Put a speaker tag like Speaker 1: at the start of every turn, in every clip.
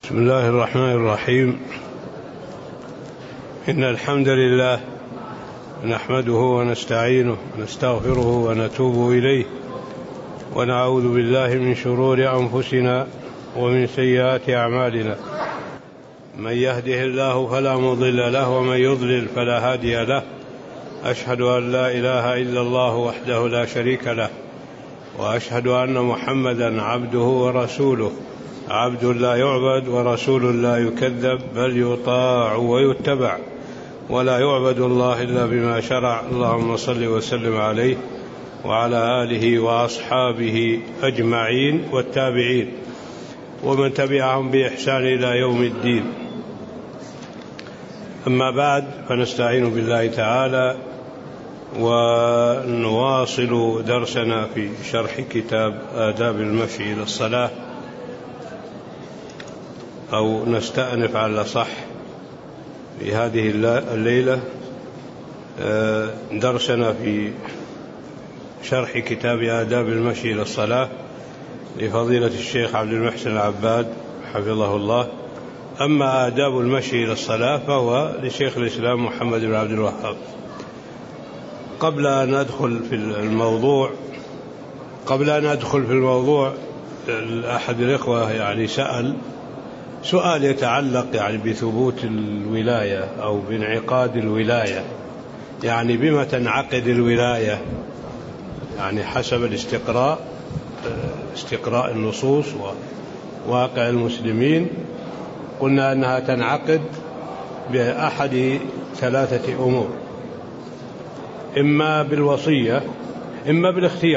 Speaker 1: بسم الله الرحمن الرحيم. إن الحمد لله نحمده ونستعينه ونستغفره ونتوب إليه، ونعوذ بالله من شرور أنفسنا ومن سيئات أعمالنا. من يهده الله فلا مضل له ومن يضلل فلا هادي له. أشهد أن لا إله إلا الله وحده لا شريك له، وأشهد أن محمدا عبده ورسوله، عبد لا يعبد ورسول لا يكذب، بل يطاع ويتبع، ولا يعبد الله إلا بما شرع. اللهم صل وسلم عليه وعلى آله وأصحابه أجمعين والتابعين ومن تبعهم بإحسان إلى يوم الدين. أما بعد، فنستعين بالله تعالى ونواصل درسنا في شرح كتاب آداب المشي إلى الصلاة، أو نستأنف على صح في هذه الليلة درسنا في شرح كتاب آداب المشي إلى الصلاة لفضيلة الشيخ عبد المحسن العباد حفظه الله. أما آداب المشي إلى الصلاة فهو لشيخ الإسلام محمد بن عبد الوهاب. قبل أن أدخل في الموضوع أحد الإخوة سأل سؤال يتعلق بثبوت الولاية أو بانعقاد الولاية، بما تنعقد الولاية، حسب استقراء النصوص وواقع المسلمين. قلنا أنها تنعقد بأحد ثلاثة أمور: إما بالوصية، إما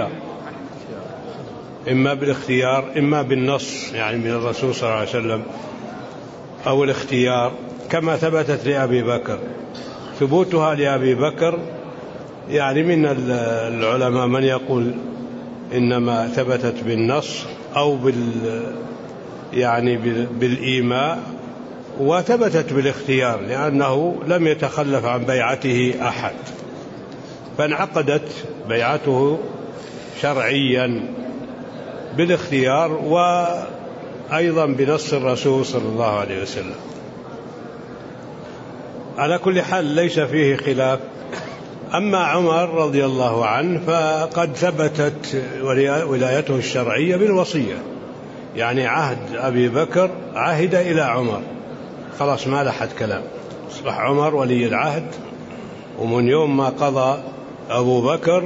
Speaker 1: بالاختيار، إما بالنص من الرسول صلى الله عليه وسلم، أو الاختيار، كما ثبتت لأبي بكر. ثبوتها لأبي بكر من العلماء من يقول إنما ثبتت بالنص أو بالإيماء، وثبتت بالاختيار لأنه لم يتخلف عن بيعته أحد، فانعقدت بيعته شرعيا بالاختيار وأيضا بنص الرسول صلى الله عليه وسلم. على كل حال ليس فيه خلاف. أما عمر رضي الله عنه فقد ثبتت ولايته الشرعية بالوصية، عهد أبي بكر عهد إلى عمر، خلاص ما لحد كلام، أصبح عمر ولي العهد، ومن يوم ما قضى أبو بكر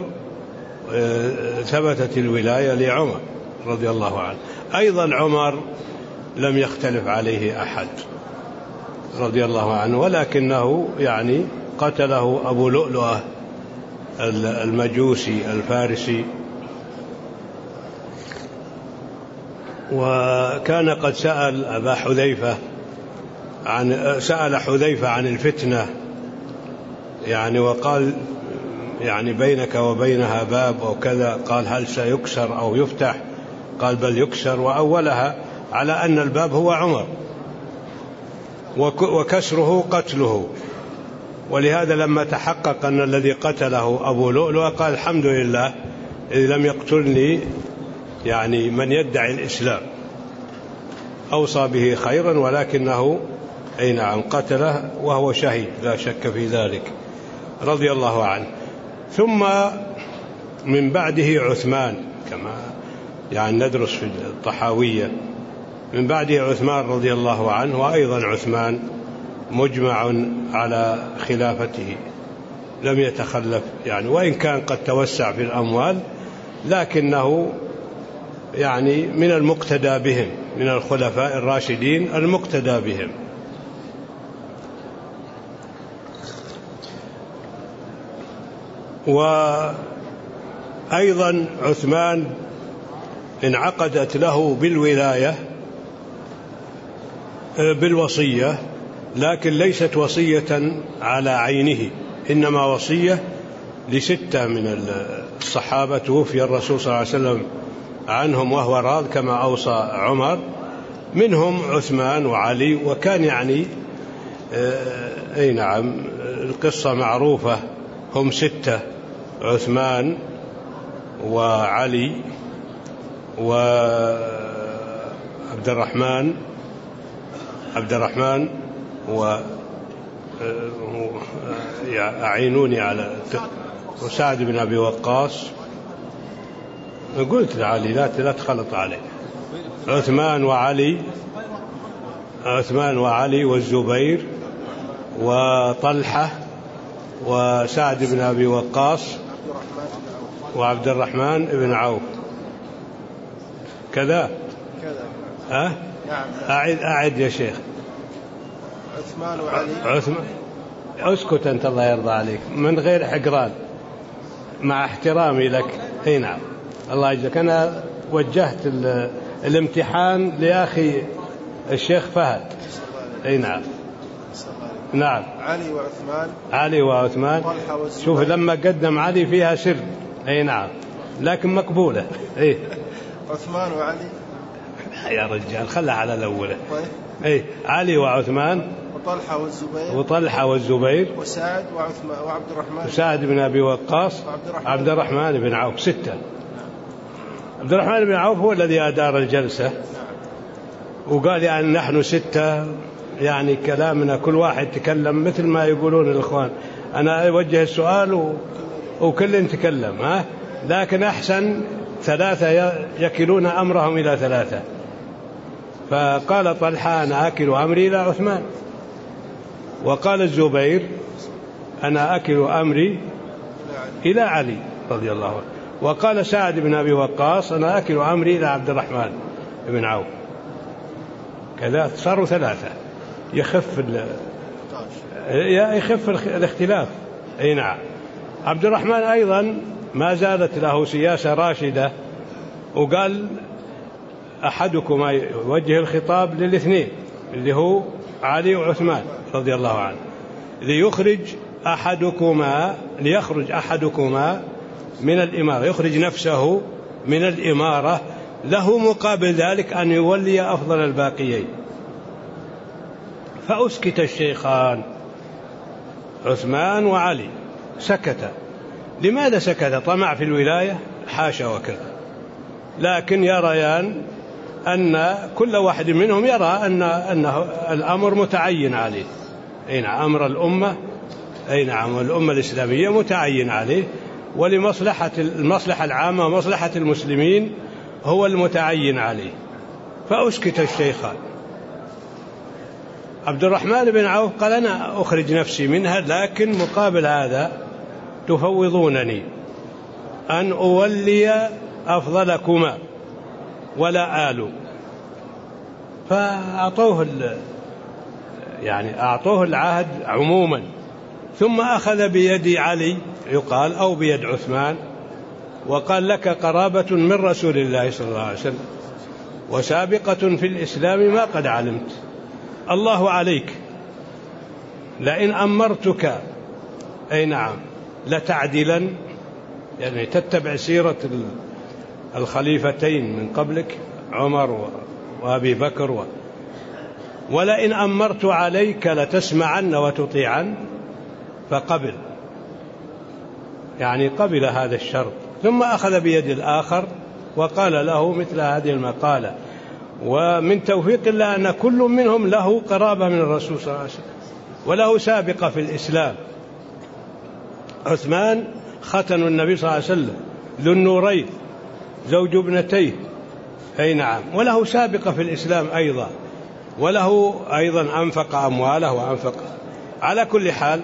Speaker 1: ثبتت الولاية لعمر رضي الله عنه. أيضا عمر لم يختلف عليه أحد رضي الله عنه، ولكنه قتله أبو لؤلؤة المجوسي الفارسي، وكان قد سأل حذيفة عن الفتنة، وقال بينك وبينها باب أو كذا، قال هل سيكسر أو يفتح؟ قال بل يكسر، وأولها على أن الباب هو عمر وكسره قتله. ولهذا لما تحقق أن الذي قتله أبو لؤلؤة قال الحمد لله إذ لم يقتلني من يدعي الإسلام، أوصى به خيرا، ولكنه قتله وهو شهيد لا شك في ذلك رضي الله عنه. ثم من بعده عثمان، كما ندرس في الطحاوية، من بعده عثمان رضي الله عنه، وأيضا عثمان مجمع على خلافته، لم يتخلف وإن كان قد توسع في الأموال، لكنه من المقتدى بهم، من الخلفاء الراشدين المقتدى بهم. وأيضا عثمان انعقدت له بالولاية بالوصية، لكن ليست وصية على عينه، إنما وصية لستة من الصحابة توفي الرسول صلى الله عليه وسلم عنهم وهو راض كما أوصى عمر، منهم عثمان وعلي. وكان القصة معروفة، هم ستة: عثمان وعلي وعبد الرحمن عبد الرحمن أعينوني على وسعد بن أبي وقاص. قلت لعلي لا تخلط عليه. عثمان وعلي والزبير وطلحة وسعد بن أبي وقاص وعبد الرحمن بن عوف. كذا أعد يا شيخ.
Speaker 2: عثمان وعلي.
Speaker 1: اسكت أنت الله يرضى عليك من غير حقران مع احترامي لك. اي نعم الله يجزاك. أنا وجهت الامتحان لأخي الشيخ فهد. اي نعم. نعم علي وعثمان شوف لما قدم علي فيها سر. اي نعم لكن مقبولة. اي
Speaker 2: عثمان وعلي
Speaker 1: يا رجال خلها على الأولى. اي علي وعثمان وطلحة والزبير
Speaker 2: وسعد وعبد الرحمن
Speaker 1: وسعد بن أبي وقاص وعبد الرحمن بن عوف. 6. عبد الرحمن بن عوف هو الذي أدار الجلسة وقال يعني نحن 6 يعني كلامنا كل واحد تكلم مثل ما يقولون الإخوان. أنا أوجه السؤال وكل يتكلم لكن أحسن 3 يكلون أمرهم إلى 3. فقال طلحة أنا أكل أمري إلى عثمان. وقال الزبير أنا أكل أمري إلى علي رضي الله عنه. وقال سعد بن أبي وقاص أنا أكل أمري إلى عبد الرحمن بن عوف. كذا صاروا 3 يخف الاختلاف. أي نعم. عبد الرحمن أيضا ما زالت له سياسة راشدة وقال أحدكما يوجه الخطاب للاثنين اللي هو علي وعثمان رضي الله عنه ليخرج أحدكما من الإمارة يخرج نفسه من الإمارة له مقابل ذلك أن يولي أفضل الباقيين. فأسكت الشيخان عثمان وعلي سكت. لماذا سكت؟ طمع في الولاية؟ حاشا وكذا. لكن يريان أن كل واحد منهم يرى أنه الأمر متعين عليه. أي نعم أمر الأمة. أي نعم الأمة الإسلامية متعين عليه ولمصلحة المصلحة العامة ومصلحة المسلمين هو المتعين عليه. فأسكت الشيخان. عبد الرحمن بن عوف قال أنا أخرج نفسي منها لكن مقابل هذا تفوضونني أن أولي أفضلكما ولا آلو. فأعطوه أعطوه العهد عموما. ثم أخذ بيد علي يقال أو بيد عثمان وقال لك قرابة من رسول الله صلى الله عليه وسلم وسابقة في الإسلام ما قد علمت. الله عليك لئن أمرتك أي نعم لتعدلا يعني تتبع سيرة الخليفتين من قبلك عمر وأبي بكر ولئن أمرت عليك لتسمعن وتطيعن. فقبل يعني قبل هذا الشرط. ثم أخذ بيد الآخر وقال له مثل هذه المقالة. ومن توفيق الله أن كل منهم له قرابة من الرسول صلى الله عليه وسلم وله سابقة في الإسلام. عثمان ختن النبي صلى الله عليه وسلم ذو النورين زوج ابنتيه. أي نعم وله سابقة في الإسلام أيضا وله أيضا أنفق أمواله وأنفق. على كل حال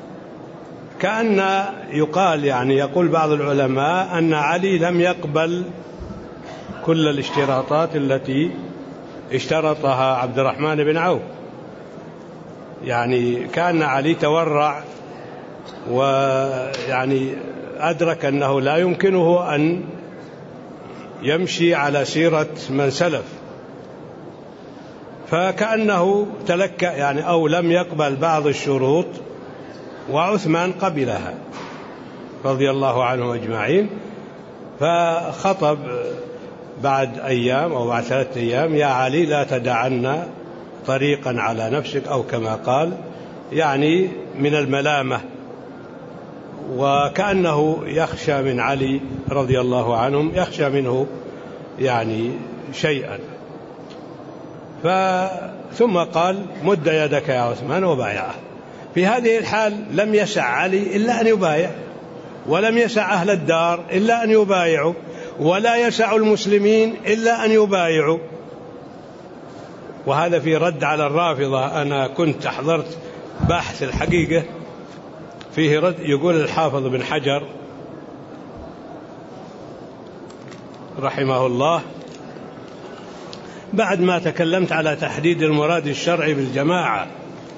Speaker 1: كأن يقال يقول بعض العلماء أن علي لم يقبل كل الاشتراطات التي اشترطها عبد الرحمن بن عوف. كان علي تورع أدرك أنه لا يمكنه أن يمشي على سيرة من سلف فكأنه تلكأ أو لم يقبل بعض الشروط وعثمان قبلها رضي الله عنهم أجمعين. فخطب بعد أيام أو بعد 3 أيام يا علي لا تدعنا طريقا على نفسك أو كما قال من الملامة. وكأنه يخشى من علي رضي الله عنهم يخشى منه شيئا. ثم قال مد يدك يا عثمان وبايعه. في هذه الحال لم يسع علي إلا أن يبايع، ولم يسع أهل الدار إلا أن يبايعوا، ولا يسع المسلمين إلا أن يبايعوا. وهذا في رد على الرافضة. أنا كنت حضرت بحث الحقيقة فيه رد، يقول الحافظ بن حجر رحمه الله بعد ما تكلمت على تحديد المراد الشرعي بالجماعة،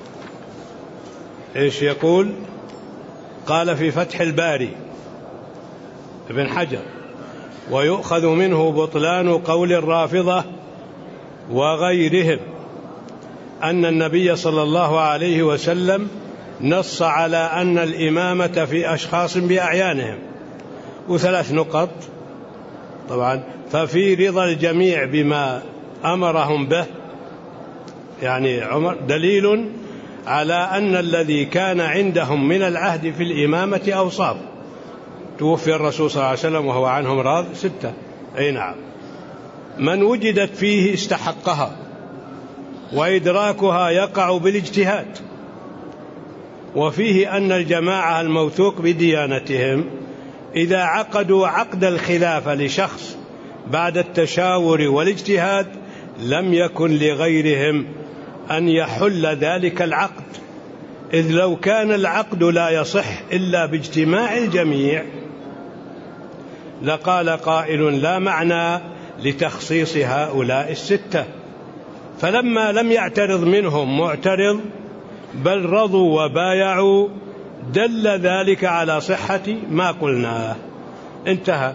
Speaker 1: إيش يقول؟ قال في فتح الباري ابن حجر: ويؤخذ منه بطلان قول الرافضة وغيرهم أن النبي صلى الله عليه وسلم نص على أن الإمامة في أشخاص بأعيانهم. وثلاث نقط طبعا: ففي رضا الجميع بما أمرهم به، يعني عمر، دليل على أن الذي كان عندهم من العهد في الإمامة أوصاف. توفي الرسول صلى الله عليه وسلم وهو عنهم راض 6. أي نعم. من وجدت فيه استحقها، وإدراكها يقع بالاجتهاد. وفيه أن الجماعة الموثوق بديانتهم إذا عقدوا عقد الخلافة لشخص بعد التشاور والاجتهاد لم يكن لغيرهم أن يحل ذلك العقد، إذ لو كان العقد لا يصح إلا باجتماع الجميع لقال قائل: لا معنى لتخصيص هؤلاء 6. فلما لم يعترض منهم معترض بل رضوا وبايعوا دل ذلك على صحة ما قلناه. انتهى.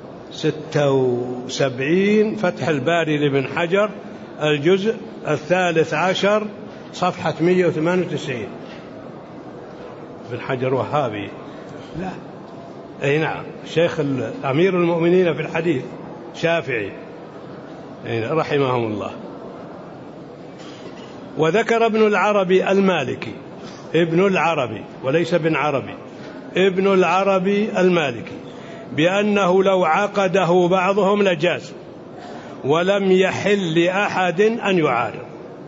Speaker 1: 76 فتح الباري لابن حجر الجزء 13 صفحة 198. ابن حجر وهابي؟ لا. أي نعم، شيخ أمير المؤمنين في الحديث شافعي رحمهم الله. وذكر ابن العربي المالكي، ابن العربي وليس ابن عربي، ابن العربي المالكي، بأنه لو عقده بعضهم لجاز ولم يحل لأحد أن يعارض.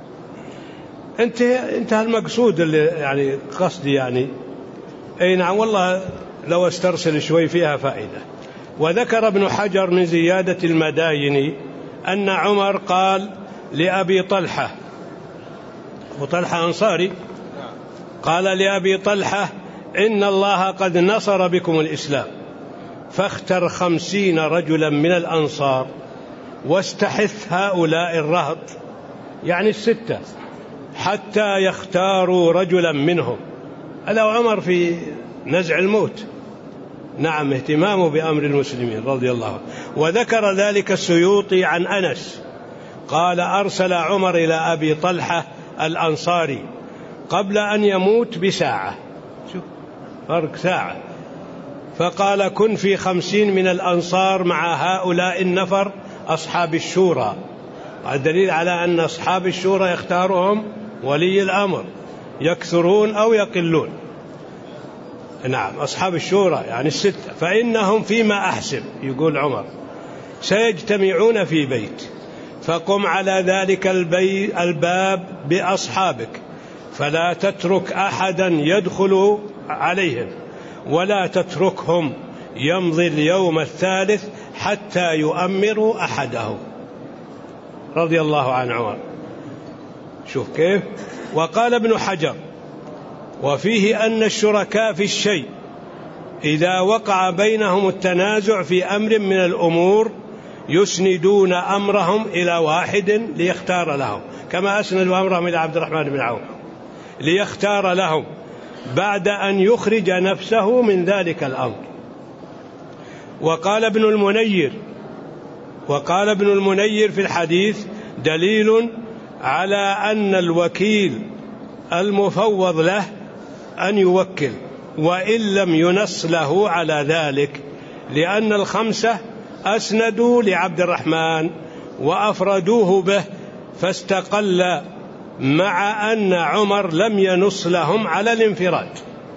Speaker 1: انتهى المقصود اللي يعني قصدي يعني. أي نعم، والله لو استرسل شوي فيها فائدة. وذكر ابن حجر من زيادة المداين أن عمر قال لأبي طلحة، وطلحة أنصاري، قال لأبي طلحة: إن الله قد نصر بكم الإسلام، فاختر 50 رجلا من الأنصار واستحث هؤلاء الرهط، يعني 6، حتى يختاروا رجلا منهم. هذا عمر في نزع الموت، نعم، اهتمامه بأمر المسلمين رضي الله عنه. وذكر ذلك السيوطي عن أنس قال: أرسل عمر إلى أبي طلحة الأنصاري قبل أن يموت بساعة، شوف فرق ساعة، فقال: كن في 50 من الأنصار مع هؤلاء النفر أصحاب الشورى. الدليل على أن أصحاب الشورى يختارهم ولي الأمر، يكثرون أو يقلون. نعم، أصحاب الشورى يعني 6، فإنهم فيما أحسب، يقول عمر، سيجتمعون في بيت، فقم على ذلك الباب بأصحابك، فلا تترك أحدا يدخل عليهم، ولا تتركهم يمضي اليوم الثالث حتى يؤمروا أحدهم. رضي الله عن عمر. شوف كيف. وقال ابن حجر: وفيه أن الشركاء في الشيء إذا وقع بينهم التنازع في أمر من الأمور يسندون أمرهم إلى واحد ليختار لهم، كما أسندوا أمرهم إلى عبد الرحمن بن عوف ليختار لهم بعد أن يخرج نفسه من ذلك الأمر. وقال ابن المنير في الحديث: دليل على أن الوكيل المفوض له أن يوكل وإن لم ينص له على ذلك، لأن 5 أسندوا لعبد الرحمن وأفردوه به فاستقل، مع أن عمر لم ينص لهم على الانفراد.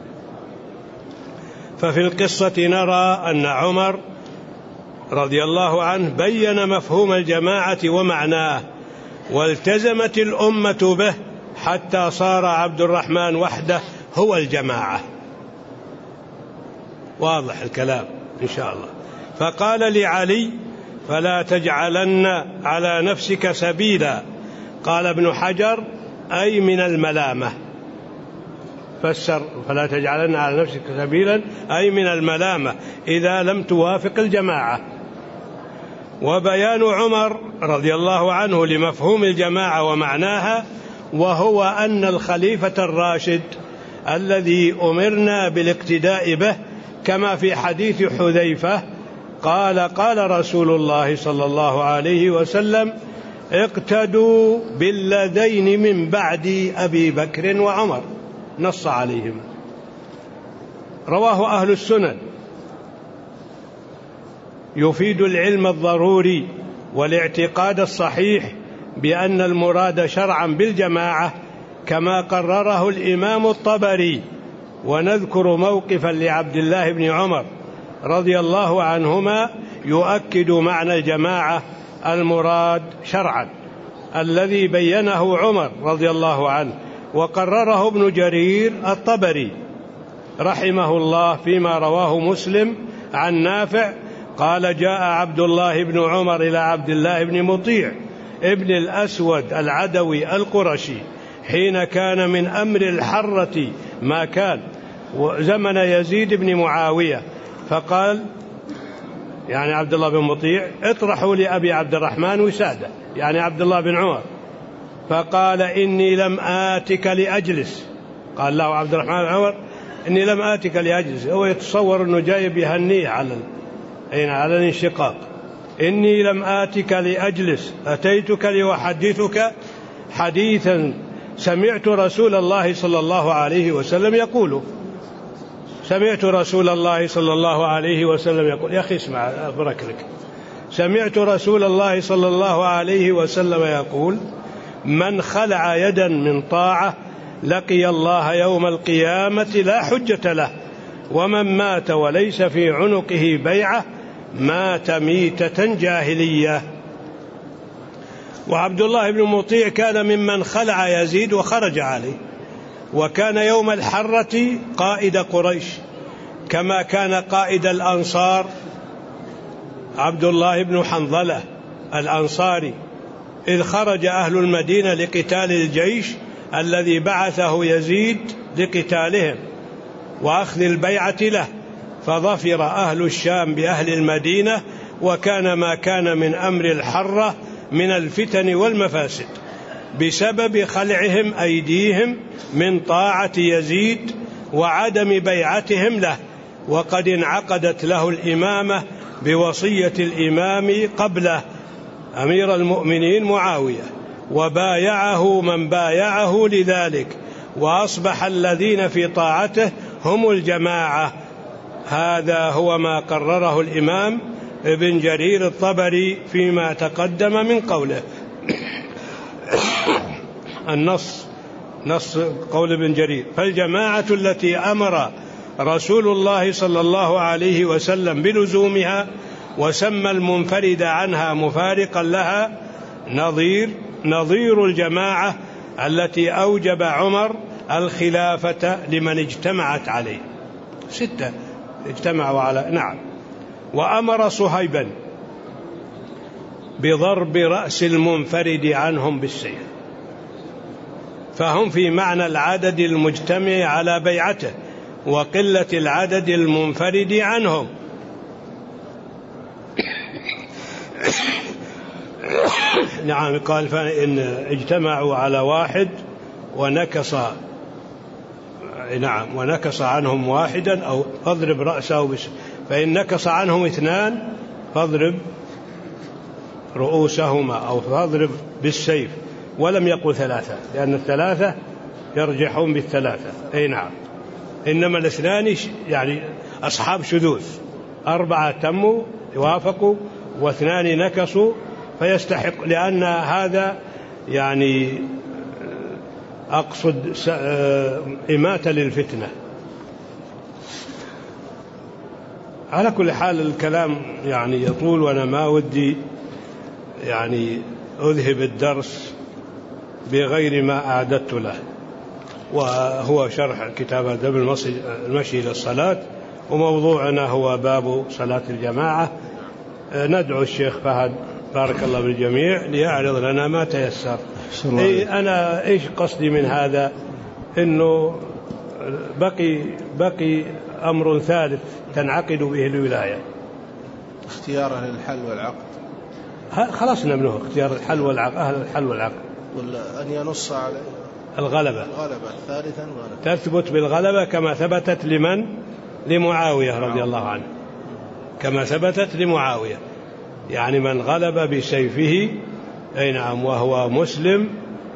Speaker 1: ففي القصة نرى أن عمر رضي الله عنه بين مفهوم الجماعة ومعناه، والتزمت الأمة به حتى صار عبد الرحمن وحده هو الجماعة. واضح الكلام إن شاء الله. فقال لعلي: فلا تجعلن على نفسك سبيلا. قال ابن حجر: أي من الملامة. فسر: فلا تجعلن على نفسك سبيلا أي من الملامة إذا لم توافق الجماعة. وبيان عمر رضي الله عنه لمفهوم الجماعة ومعناها، وهو أن الخليفة الراشد الذي أمرنا بالاقتداء به، كما في حديث حذيفة قال: قال رسول الله صلى الله عليه وسلم: اقتدوا بالذين من بعد أبي بكر وعمر، نص عليهم. رواه أهل السنن. يفيد العلم الضروري والاعتقاد الصحيح بأن المراد شرعا بالجماعة كما قرره الإمام الطبري. ونذكر موقفا لعبد الله بن عمر رضي الله عنهما يؤكد معنى الجماعة المراد شرعا الذي بينه عمر رضي الله عنه، وقرره ابن جرير الطبري رحمه الله فيما رواه مسلم عن نافع قال: جاء عبد الله بن عمر إلى عبد الله بن مطيع ابن الأسود العدوي القرشي حين كان من أمر الحرة ما كان زمن يزيد بن معاوية، فقال يعني عبد الله بن مطيع: اطرحوا لأبي عبد الرحمن وسادة، يعني عبد الله بن عمر. فقال: إني لم آتك لأجلس. قال له عبد الرحمن بن عمر: إني لم آتك لأجلس. هو يتصور أنه جاي يهنيه على الانشقاق. إني لم آتك لأجلس، أتيتك لأحدثك حديثا سمعت رسول الله صلى الله عليه وسلم يقول. سمعت رسول الله صلى الله عليه وسلم يقول. يا أخي اسمع أبرك لك. سمعت رسول الله صلى الله عليه وسلم يقول: من خلع يدا من طاعة لقي الله يوم القيامة لا حجة له، ومن مات وليس في عنقه بيعة مات ميتة جاهلية. وعبد الله بن مطيع كان ممن خلع يزيد وخرج عليه، وكان يوم الحرة قائد قريش، كما كان قائد الأنصار عبد الله بن حنظلة الأنصاري، إذ خرج أهل المدينة لقتال الجيش الذي بعثه يزيد لقتالهم وأخذ البيعة له، فظفر أهل الشام بأهل المدينة، وكان ما كان من أمر الحرة من الفتن والمفاسد بسبب خلعهم أيديهم من طاعة يزيد وعدم بيعتهم له، وقد انعقدت له الإمامة بوصية الإمام قبله أمير المؤمنين معاوية، وبايعه من بايعه لذلك، وأصبح الذين في طاعته هم الجماعة. هذا هو ما قرره الإمام ابن جرير الطبري فيما تقدم من قوله. نص قول ابن جرير: فالجماعة التي أمر رسول الله صلى الله عليه وسلم بلزومها وسمى المنفرد عنها مفارقا لها نظير الجماعة التي أوجب عمر الخلافة لمن اجتمعت عليه. 6 اجتمعوا على نعم. وأمر صهيبا بضرب رأس المنفرد عنهم بالسيف، فهم في معنى العدد المجتمع على بيعته وقلة العدد المنفرد عنهم. نعم، قال: فإن اجتمعوا على واحد ونكص عنهم واحدا أو فاضرب رأسه فإن نكص عنهم 2 فاضرب رؤوسهما أو فاضرب بالسيف، ولم يقل 3، لأن 3 يرجحون بال3. أي نعم، إنما 2 يعني أصحاب شذوذ، 4 تموا وافقوا و2 نكصوا، فيستحق، لأن هذا يعني أقصد إماتة للفتنة. على كل حال الكلام يعني يطول، وأنا ما ودي يعني أذهب الدرس بغير ما أعددت له. وهو شرح كتاب أدب المشي إلى الصلاة، وموضوعنا هو باب صلاة الجماعة. ندعو الشيخ فهد بارك الله بالجميع ليعرض لنا ما تيسر. أنا إيش قصدي من هذا؟ إنه بقي أمر ثالث تنعقد به الولاية،
Speaker 2: اختياره للحل والعقد.
Speaker 1: خلصنا منه اختيار الحل والعقد، أهل الحل والعقد،
Speaker 2: ولا أن ينص على
Speaker 1: الغلبة
Speaker 2: ثالثا
Speaker 1: تثبت بالغلبة كما ثبتت لمن؟ لمعاوية رضي الله عنه، كما ثبتت لمعاوية، يعني من غلب بسيفه أي نعم وهو مسلم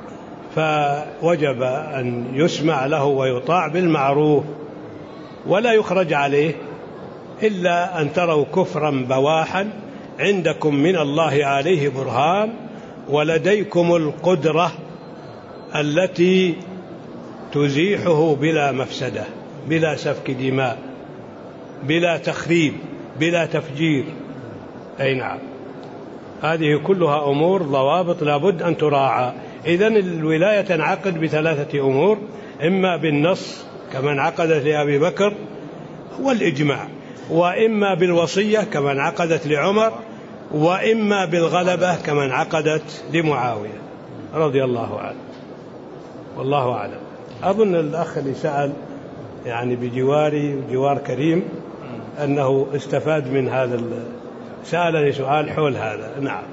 Speaker 1: فوجب أن يسمع له ويطاع بالمعروف ولا يخرج عليه إلا أن تروا كفرا بواحا عندكم من الله عليه برهان ولديكم القدرة التي تزيحه بلا مفسدة، بلا سفك دماء، بلا تخريب، بلا تفجير. أي نعم، هذه كلها أمور ضوابط لابد أن تراعى. إذن الولاية تنعقد بثلاثة أمور: إما بالنص كما انعقدت لأبي بكر والإجماع، وإما بالوصية كما انعقدت لعمر، وإما بالغلبة كما انعقدت لمعاوية رضي الله عنه. والله أعلم. أظن الأخ اللي سأل يعني بجواري وجوار كريم أنه استفاد من هذا، سألني سؤال حول هذا. نعم.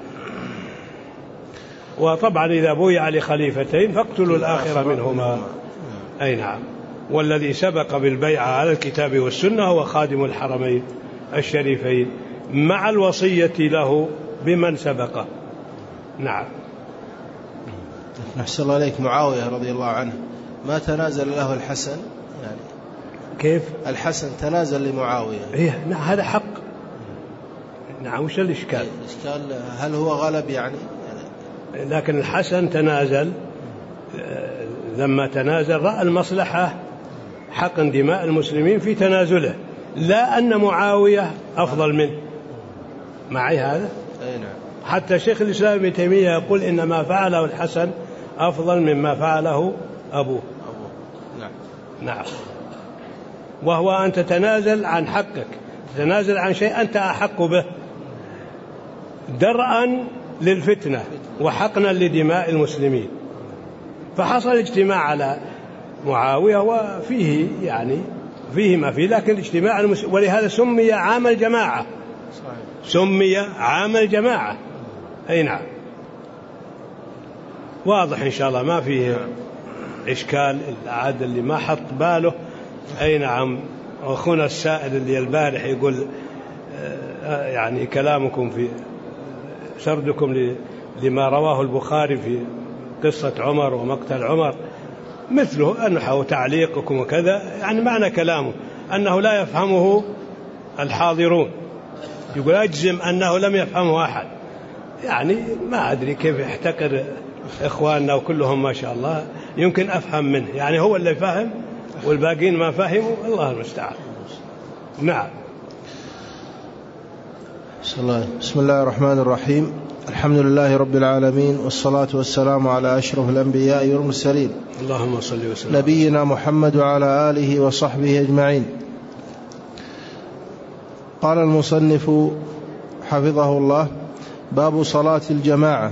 Speaker 1: وطبعا إذا بويع لخليفتين فاقتلوا الآخر منهما. أي نعم. والذي سبق بالبيعة على الكتاب والسنة هو خادم الحرمين الشريفين مع الوصية له بمن سبقه. نعم.
Speaker 2: أحسن الله عليك. معاوية رضي الله عنه ما تنازل له الحسن؟ يعني
Speaker 1: كيف؟
Speaker 2: الحسن تنازل لمعاوية.
Speaker 1: إيه نعم، هذا حق. نعم. وش الإشكال؟
Speaker 2: الإشكال هل هو غلب يعني؟
Speaker 1: لكن الحسن تنازل، لما تنازل رأى المصلحة حقن دماء المسلمين في تنازله، لا أن معاوية أفضل منه. معي هذا؟
Speaker 2: أي نعم.
Speaker 1: حتى شيخ الإسلام ابن تيمية يقول إن ما فعله الحسن أفضل مما فعله أبوه.
Speaker 2: نعم.
Speaker 1: نعم. وهو أن تتنازل عن حقك، تتنازل عن شيء أنت أحق به درءا للفتنة وحقنا لدماء المسلمين. فحصل اجتماع على معاوية وفيه يعني فيه ما فيه، لكن اجتماع ولهذا سمي عام الجماعة. سمي عام الجماعة. أي نعم. واضح إن شاء الله، ما فيه إشكال. العاد اللي ما حط باله. أي نعم. أخونا السائل اللي البارح يقول يعني كلامكم في سردكم لما رواه البخاري في قصة عمر ومقتل عمر مثله أنه تعليقكم وكذا، يعني معنى كلامه أنه لا يفهمه الحاضرون. يقول أجزم أنه لم يفهمه أحد. يعني ما أدري كيف يحتقر إخواننا وكلهم ما شاء الله، يمكن أفهم منه، يعني هو اللي فهم والباقين ما فهموا، الله المستعان. نعم.
Speaker 2: بسم الله الرحمن الرحيم. الحمد لله رب العالمين، والصلاة والسلام على أشرف الأنبياء والمرسلين،
Speaker 1: اللهم صل وسلم،
Speaker 2: نبينا محمد وعلى آله وصحبه أجمعين. قال المصنف حفظه الله: باب صلاة الجماعة.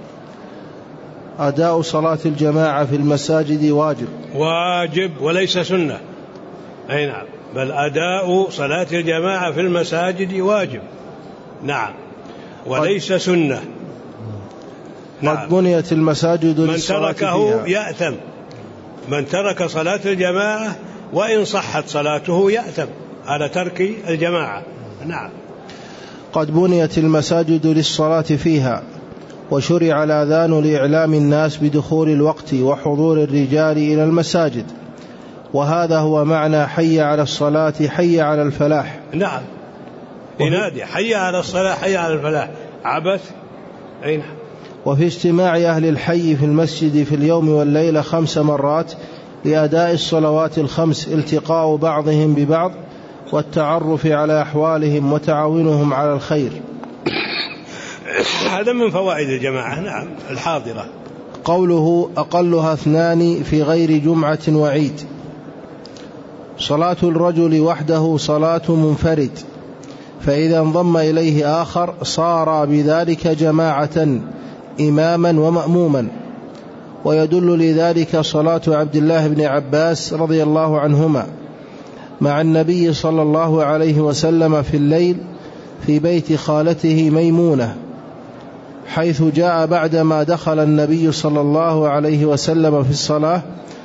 Speaker 2: أداء صلاة الجماعة في المساجد واجب
Speaker 1: وليس سنة. أي نعم، بل أداء صلاة الجماعة في المساجد واجب. نعم، وليس سنة.
Speaker 2: نعم. قد بنيت المساجد
Speaker 1: من تركه يأثم. من ترك صلاة الجماعة وإن صحت صلاته يأثم على ترك الجماعة. نعم.
Speaker 2: قد بنيت المساجد للصلاة فيها، وشرع الأذان لإعلام الناس بدخول الوقت وحضور الرجال إلى المساجد، وهذا هو معنى حي على الصلاة حي على الفلاح.
Speaker 1: نعم، ينادي حي على الصلاة حي على الفلاح. عبث. أي نعم.
Speaker 2: وفي اجتماع أهل الحي في المسجد في اليوم والليلة 5 مرات لأداء الصلوات الخمس، التقاء بعضهم ببعض والتعرف على أحوالهم وتعاونهم على الخير.
Speaker 1: هذا من فوائد الجماعة. نعم، الحاضرة.
Speaker 2: قوله أقلها 2 في غير جمعة وعيد. صلاة الرجل وحده صلاة منفرد، فإذا انضم إليه آخر صار بذلك جماعة إماما ومأموما. ويدل لذلك صلاة عبد الله بن عباس رضي الله عنهما مع النبي صلى الله عليه وسلم في الليل في بيت خالته ميمونة، حيث جاء بعدما دخل النبي صلى الله عليه وسلم في الصلاة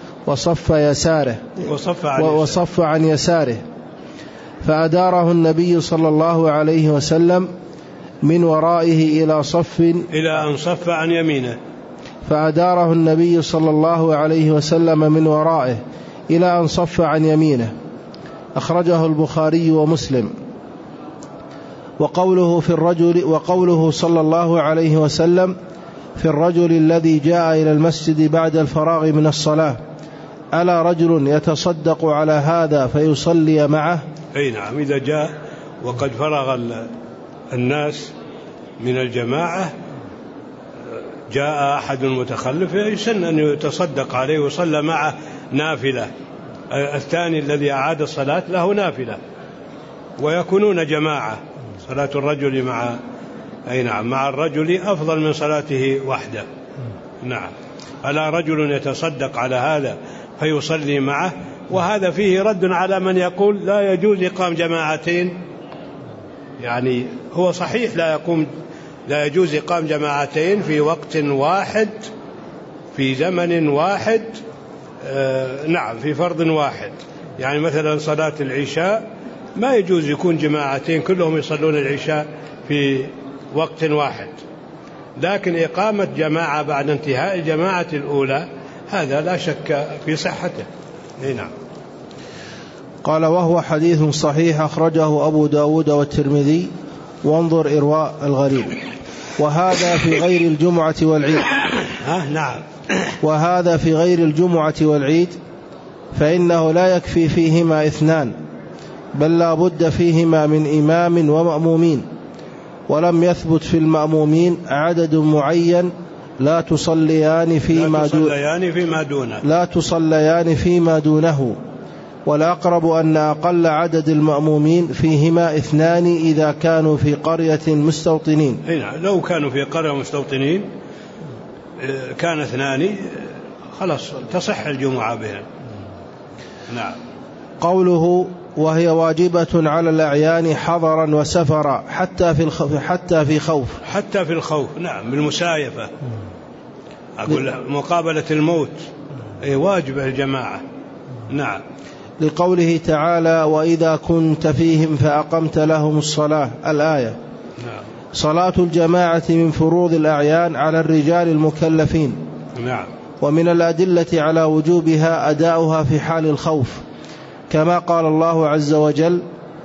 Speaker 2: وصف عن يساره، فأداره النبي صلى الله عليه وسلم من ورائه إلى أن صف عن يمينه، فأداره النبي صلى الله عليه وسلم من ورائه إلى أن صف عن يمينه. أخرجه البخاري ومسلم. وقوله صلى الله عليه وسلم في الرجل الذي جاء إلى المسجد بعد الفراغ من الصلاة: ألا رجل يتصدق على هذا فيصلي معه؟
Speaker 1: أي نعم، إذا جاء وقد فرغ الناس من الجماعة، جاء أحد متخلف يسن أن يتصدق عليه وصلى معه نافلة. الثاني الذي أعاد الصلاة له نافلة، ويكونون جماعة. صلاة الرجل مع الرجل أفضل من صلاته وحده. نعم. ألا رجل يتصدق على هذا فيصلي معه، وهذا فيه رد على من يقول لا يجوز إقام جماعتين. يعني هو صحيح لا يجوز إقام جماعتين في وقت واحد في زمن واحد، في فرض واحد. يعني مثلا صلاة العشاء ما يجوز يكون جماعتين كلهم يصلون العشاء في وقت واحد، لكن إقامة جماعة بعد انتهاء الجماعة الأولى هذا لا شك في صحته. نعم.
Speaker 2: قال: وهو حديث صحيح أخرجه أبو داود والترمذي، وانظر إرواء الغريب. وهذا في غير الجمعة والعيد.
Speaker 1: نعم.
Speaker 2: وهذا في غير الجمعة والعيد، فإنه لا يكفي فيهما 2، بل لا بد فيهما من إمام ومأمومين. ولم يثبت في المأمومين عدد معين لا تصليان فيما دونه. والأقرب أن أقل عدد المأمومين فيهما 2 إذا كانوا في قرية مستوطنين.
Speaker 1: لو كانوا في قرية مستوطنين كان 2 خلاص تصح الجمعة بهم. نعم.
Speaker 2: قوله: وهي واجبة على الأعيان حضرا وسفرا حتى في الخوف.
Speaker 1: نعم، بالمسايفة. أقول مقابلة الموت واجب الجماعة. نعم.
Speaker 2: لقوله تعالى: وإذا كنت فيهم فأقمت لهم الصلاة، الآية.
Speaker 1: نعم.
Speaker 2: صلاة الجماعة من فروض الأعيان على الرجال المكلفين.
Speaker 1: نعم.
Speaker 2: ومن الأدلة على وجوبها أداؤها في حال الخوف، كما قال الله عز وجل: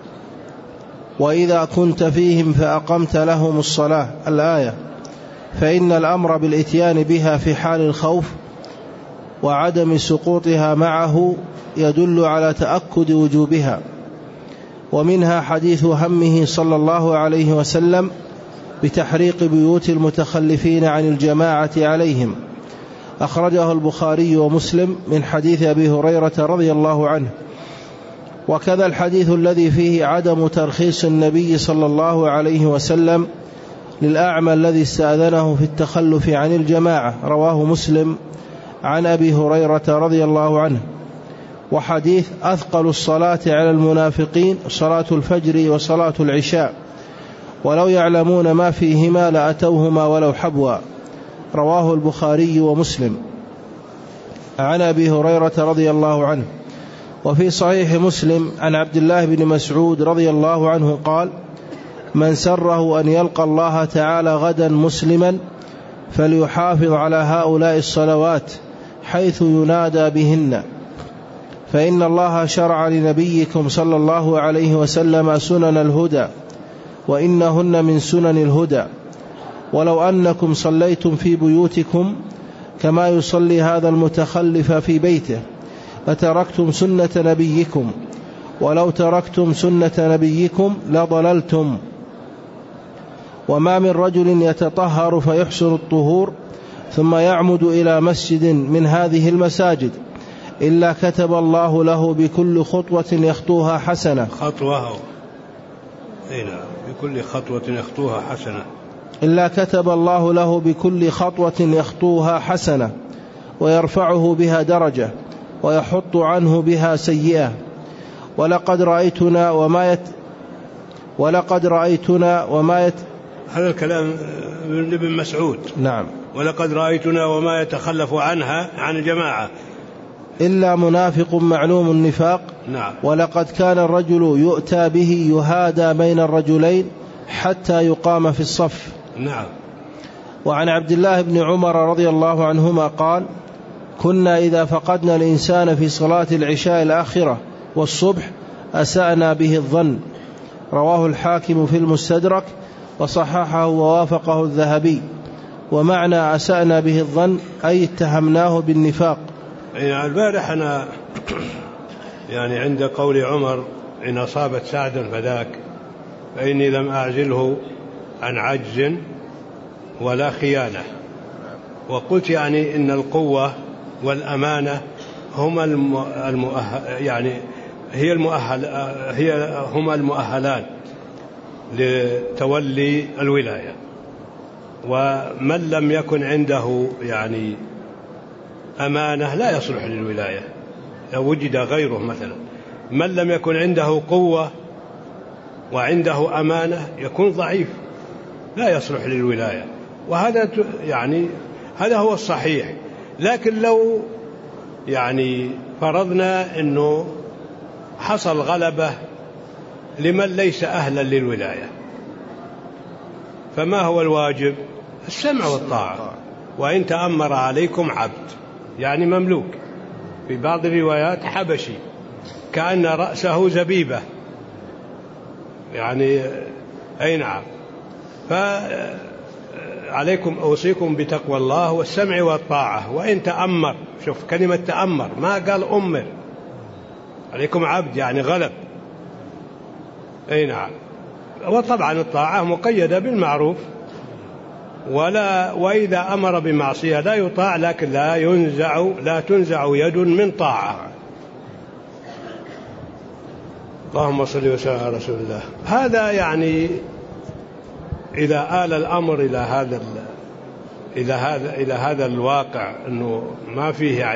Speaker 2: وإذا كنت فيهم فأقمت لهم الصلاة، الآية. فإن الأمر بالإتيان بها في حال الخوف وعدم سقوطها معه يدل على تأكد وجوبها. ومنها حديث همه صلى الله عليه وسلم بتحريق بيوت المتخلفين عن الجماعة عليهم. أخرجه البخاري ومسلم من حديث أبي هريرة رضي الله عنه. وكذا الحديث الذي فيه عدم ترخيص النبي صلى الله عليه وسلم للأعمى الذي استأذنه في التخلف عن الجماعة، رواه مسلم عن أبي هريرة رضي الله عنه. وحديث أثقل الصلاة على المنافقين صلاة الفجر وصلاة العشاء، ولو يعلمون ما فيهما لأتوهما ولو حبوا، رواه البخاري ومسلم عن أبي هريرة رضي الله عنه. وفي صحيح مسلم عن عبد الله بن مسعود رضي الله عنه قال: من سره أن يلقى الله تعالى غدا مسلما فليحافظ على هؤلاء الصلوات حيث ينادى بهن، فإن الله شرع لنبيكم صلى الله عليه وسلم سنن الهدى، وإنهن من سنن الهدى. ولو أنكم صليتم في بيوتكم كما يصلي هذا المتخلف في بيته لتركتم سنة نبيكم، ولو تركتم سنة نبيكم لضللتم. وما من رجل يتطهر فيحسن الطهور ثم يعمد إلى مسجد من هذه المساجد إلا كتب الله له بكل خطوة يخطوها حسنة.
Speaker 1: بكل خطوة يخطوها حسنة.
Speaker 2: إلا كتب الله له بكل خطوة يخطوها حسنة ويرفعه بها درجة ويحط عنه بها سيئة. ولقد رأيتنا وما
Speaker 1: هذا الكلام من ابن مسعود.
Speaker 2: نعم.
Speaker 1: ولقد رأيتنا وما يتخلف عنها عن الجماعة
Speaker 2: إلا منافق معلوم النفاق.
Speaker 1: نعم.
Speaker 2: ولقد كان الرجل يؤتى به يهادى بين الرجلين حتى يقام في الصف.
Speaker 1: نعم.
Speaker 2: وعن عبد الله بن عمر رضي الله عنهما قال: كنا إذا فقدنا الإنسان في صلاة العشاء الآخرة والصبح أسأنا به الظن. رواه الحاكم في المستدرك وصححه ووافقه الذهبي. ومعنى أسأنا به الظن أي اتهمناه بالنفاق.
Speaker 1: البارح أنا عند قول عمر إن أصابت سعدا فذاك فإني لم أعزله عن عجز ولا خيانة. وقلت إن القوة والأمانة هما هما المؤهلان لتولي الولاية. ومن لم يكن عنده أمانة لا يصلح للولاية. لو وجد غيره مثلا من لم يكن عنده قوة وعنده أمانة يكون ضعيف لا يصلح للولاية. وهذا هذا هو الصحيح. لكن لو فرضنا أنه حصل غلبة لمن ليس أهلا للولاية فما هو الواجب؟ السمع والطاعة. وإن تأمر عليكم عبد مملوك، في بعض الروايات حبشي كأن رأسه زبيبة أي نعم. فعليكم أوصيكم بتقوى الله والسمع والطاعة. وإن تأمر، شوف كلمة تأمر ما قال أمر، عليكم عبد غلب. أي نعم. وطبعا الطاعة مقيدة بالمعروف، وإذا أمر بمعصية لا يطاع، لكن لا تنزع يد من طاعة. اللهم صل وسلم على رسول الله. هذا إذا آل الأمر إلى هذا الواقع أنه ما فيه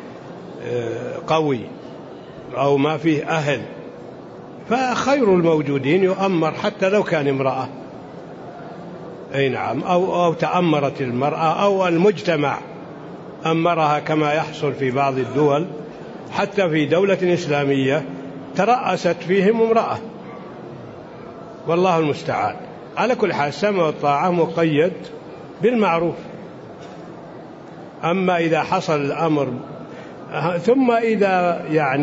Speaker 1: قوي أو ما فيه أهل، فخير الموجودين يؤمر حتى لو كان امرأة. أي نعم. أو تأمرت المرأة أو المجتمع أمرها، كما يحصل في بعض الدول. حتى في دولة إسلامية ترأست فيهم امرأة، والله المستعان. على كل حال السمع والطاعة مقيد بالمعروف. أما إذا حصل الأمر، ثم إذا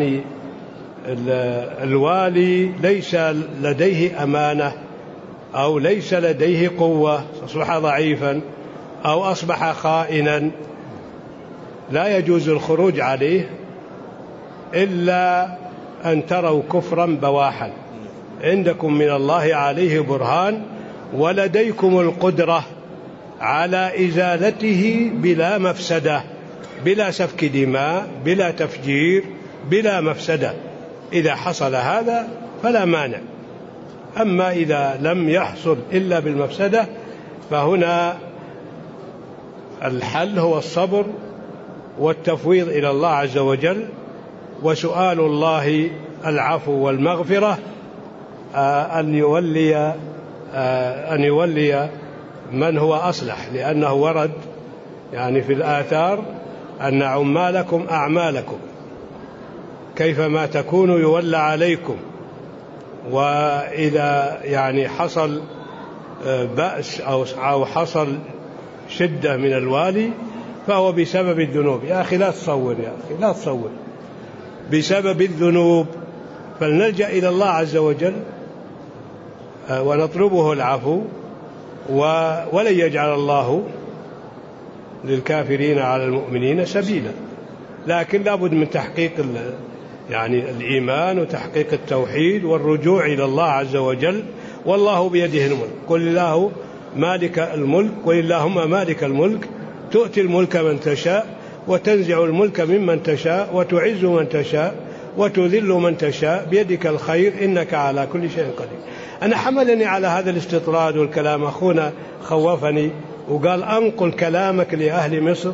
Speaker 1: الوالي ليس لديه أمانة أو ليس لديه قوة، أصبح ضعيفا أو أصبح خائنا، لا يجوز الخروج عليه إلا أن تروا كفرا بواحا عندكم من الله عليه برهان ولديكم القدرة على إزالته بلا مفسدة، بلا سفك دماء، بلا تفجير، بلا مفسدة. إذا حصل هذا فلا مانع. أما إذا لم يحصل إلا بالمفسدة فهنا الحل هو الصبر والتفويض إلى الله عز وجل وسؤال الله العفو والمغفرة، أن يولي من هو أصلح. لأنه ورد في الآثار أن عمالكم أعمالكم، كيفما تكونوا يولى عليكم. وإذا حصل بأس أو حصل شدة من الوالي فهو بسبب الذنوب. يا أخي لا تصور، بسبب الذنوب. فلنلجأ إلى الله عز وجل ونطلبه العفو، ولن يجعل الله للكافرين على المؤمنين سبيلا. لكن لابد من تحقيق الإيمان وتحقيق التوحيد والرجوع إلى الله عز وجل. والله بيده الملك، قل الله مالك الملك، قل اللهم مالك الملك تؤتي الملك من تشاء وتنزع الملك ممن تشاء وتعز من تشاء وتذل من تشاء بيدك الخير إنك على كل شيء قدير. أنا حملني على هذا الاستطراد والكلام، أخونا خوفني وقال أنقل كلامك لأهل مصر.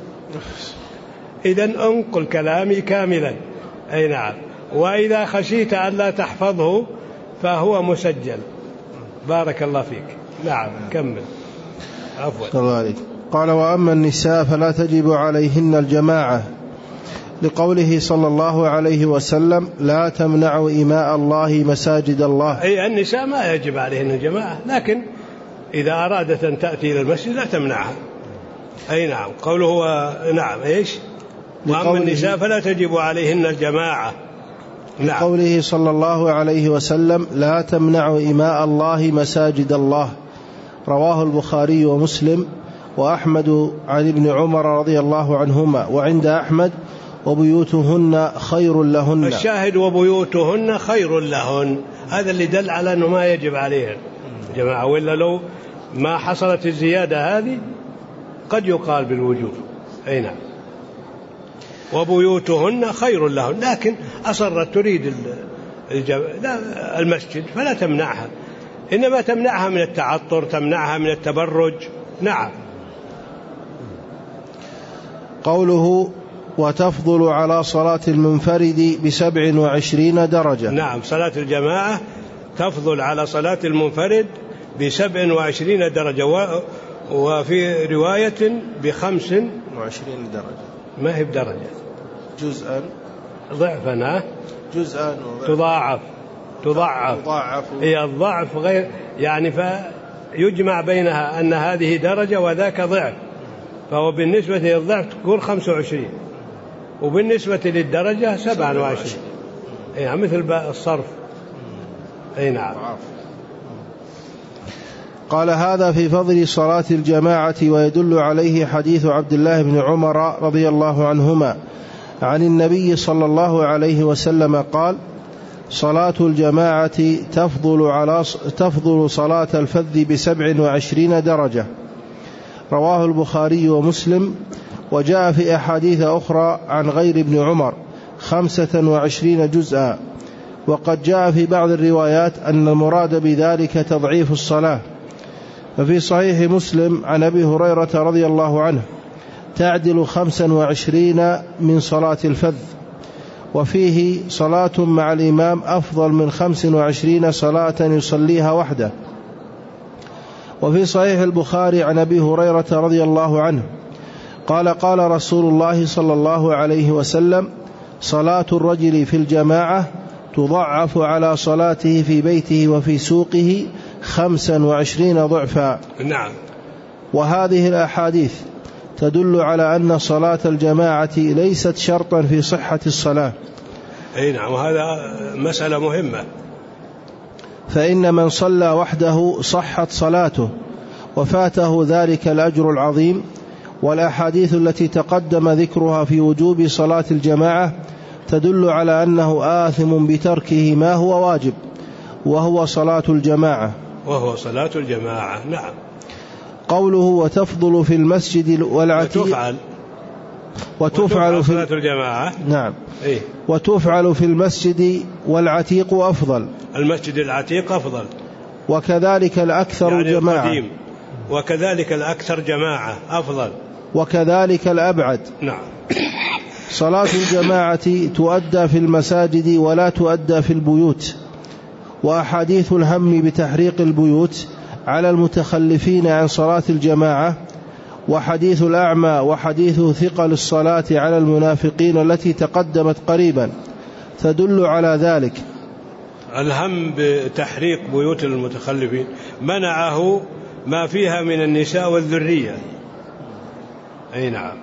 Speaker 1: إذن أنقل كلامي كاملا. أي نعم. وإذا خشيت أن لا تحفظه فهو مسجل. بارك الله فيك. نعم كمل.
Speaker 2: عفوا. قال وأما النساء فلا تجب عليهن الجماعة لقوله صلى الله عليه وسلم لا تمنعوا إماء الله مساجد الله.
Speaker 1: أي النساء ما يجب عليهن الجماعة، لكن إذا أرادت أن تأتي إلى المسجد لا تمنعها. أي نعم. قوله نعم إيش؟ وأما النساء فلا تجب عليهن الجماعة. نعم.
Speaker 2: قوله صلى الله عليه وسلم لا تمنعوا إماء الله مساجد الله. رواه البخاري ومسلم وأحمد عن ابن عمر رضي الله عنهما، وعند أحمد وبيوتهن خير لهن.
Speaker 1: الشاهد وبيوتهن خير لهن، هذا اللي دل على أنه ما يجب عليهن جماعة، وإلا لو ما حصلت الزيادة هذه قد يقال بالوجوب. أي نعم. وبيوتهن خير لهن، لكن أصرت تريد المسجد فلا تمنعها، إنما تمنعها من التعطر، تمنعها من التبرج. نعم.
Speaker 2: قوله وتفضل على صلاة المنفرد ب27 درجة.
Speaker 1: نعم. صلاة الجماعة تفضل على صلاة المنفرد ب27 درجة، وفي رواية ب25
Speaker 2: درجة.
Speaker 1: ما هي بدرجة،
Speaker 2: جزءا
Speaker 1: ضعفا،
Speaker 2: جزءا
Speaker 1: تضاعف. هي الضعف غير يعني، فيجمع بينها أن هذه درجة وذاك ضعف، فهو بالنسبة للضعف تكون 25، وبالنسبة للدرجة 27. أي مثل الصرف. أي نعم.
Speaker 2: قال هذا في فضل صلاة الجماعة، ويدل عليه حديث عبد الله بن عمر رضي الله عنهما عن النبي صلى الله عليه وسلم قال صلاة الجماعة تفضل صلاة الفذ ب27 درجة. رواه البخاري ومسلم. وجاء في أحاديث أخرى عن غير ابن عمر 25 جزءا. وقد جاء في بعض الروايات أن المراد بذلك تضعيف الصلاة. ففي صحيح مسلم عن أبي هريرة رضي الله عنه تعدل 25 من صلاة الفذ، وفيه صلاة مع الإمام أفضل من 25 صلاة يصليها وحده. وفي صحيح البخاري عن أبي هريرة رضي الله عنه قال قال رسول الله صلى الله عليه وسلم صلاة الرجل في الجماعة تضعف على صلاته في بيته وفي سوقه 25 ضعفا.
Speaker 1: نعم.
Speaker 2: وهذه الأحاديث تدل على أن صلاة الجماعة ليست شرطا في صحة الصلاة.
Speaker 1: أي نعم. وهذا مسألة مهمة،
Speaker 2: فإن من صلى وحده صحت صلاته وفاته ذلك الأجر العظيم. والأحاديث التي تقدم ذكرها في وجوب صلاة الجماعة تدل على أنه آثم بتركه ما هو واجب، وهو صلاة الجماعة.
Speaker 1: نعم.
Speaker 2: قوله وتفضل في المسجد والعتيق وتفعل في
Speaker 1: صلاة الجماعة.
Speaker 2: نعم.
Speaker 1: إيه؟
Speaker 2: وتفعل في المسجد والعتيق أفضل.
Speaker 1: المسجد العتيق أفضل.
Speaker 2: وكذلك الأكثر يعني جماعة
Speaker 1: القديم. وكذلك الأكثر جماعة أفضل.
Speaker 2: وكذلك الأبعد.
Speaker 1: نعم.
Speaker 2: صلاة الجماعة تؤدى في المساجد ولا تؤدى في البيوت. وأحاديث الهم بتحريق البيوت على المتخلفين عن صلاة الجماعة، وحديث الأعمى وحديث ثقل الصلاة على المنافقين التي تقدمت قريبا تدل على ذلك.
Speaker 1: الهم بتحريق بيوت المتخلفين منعه ما فيها من النساء والذرية. أي نعم.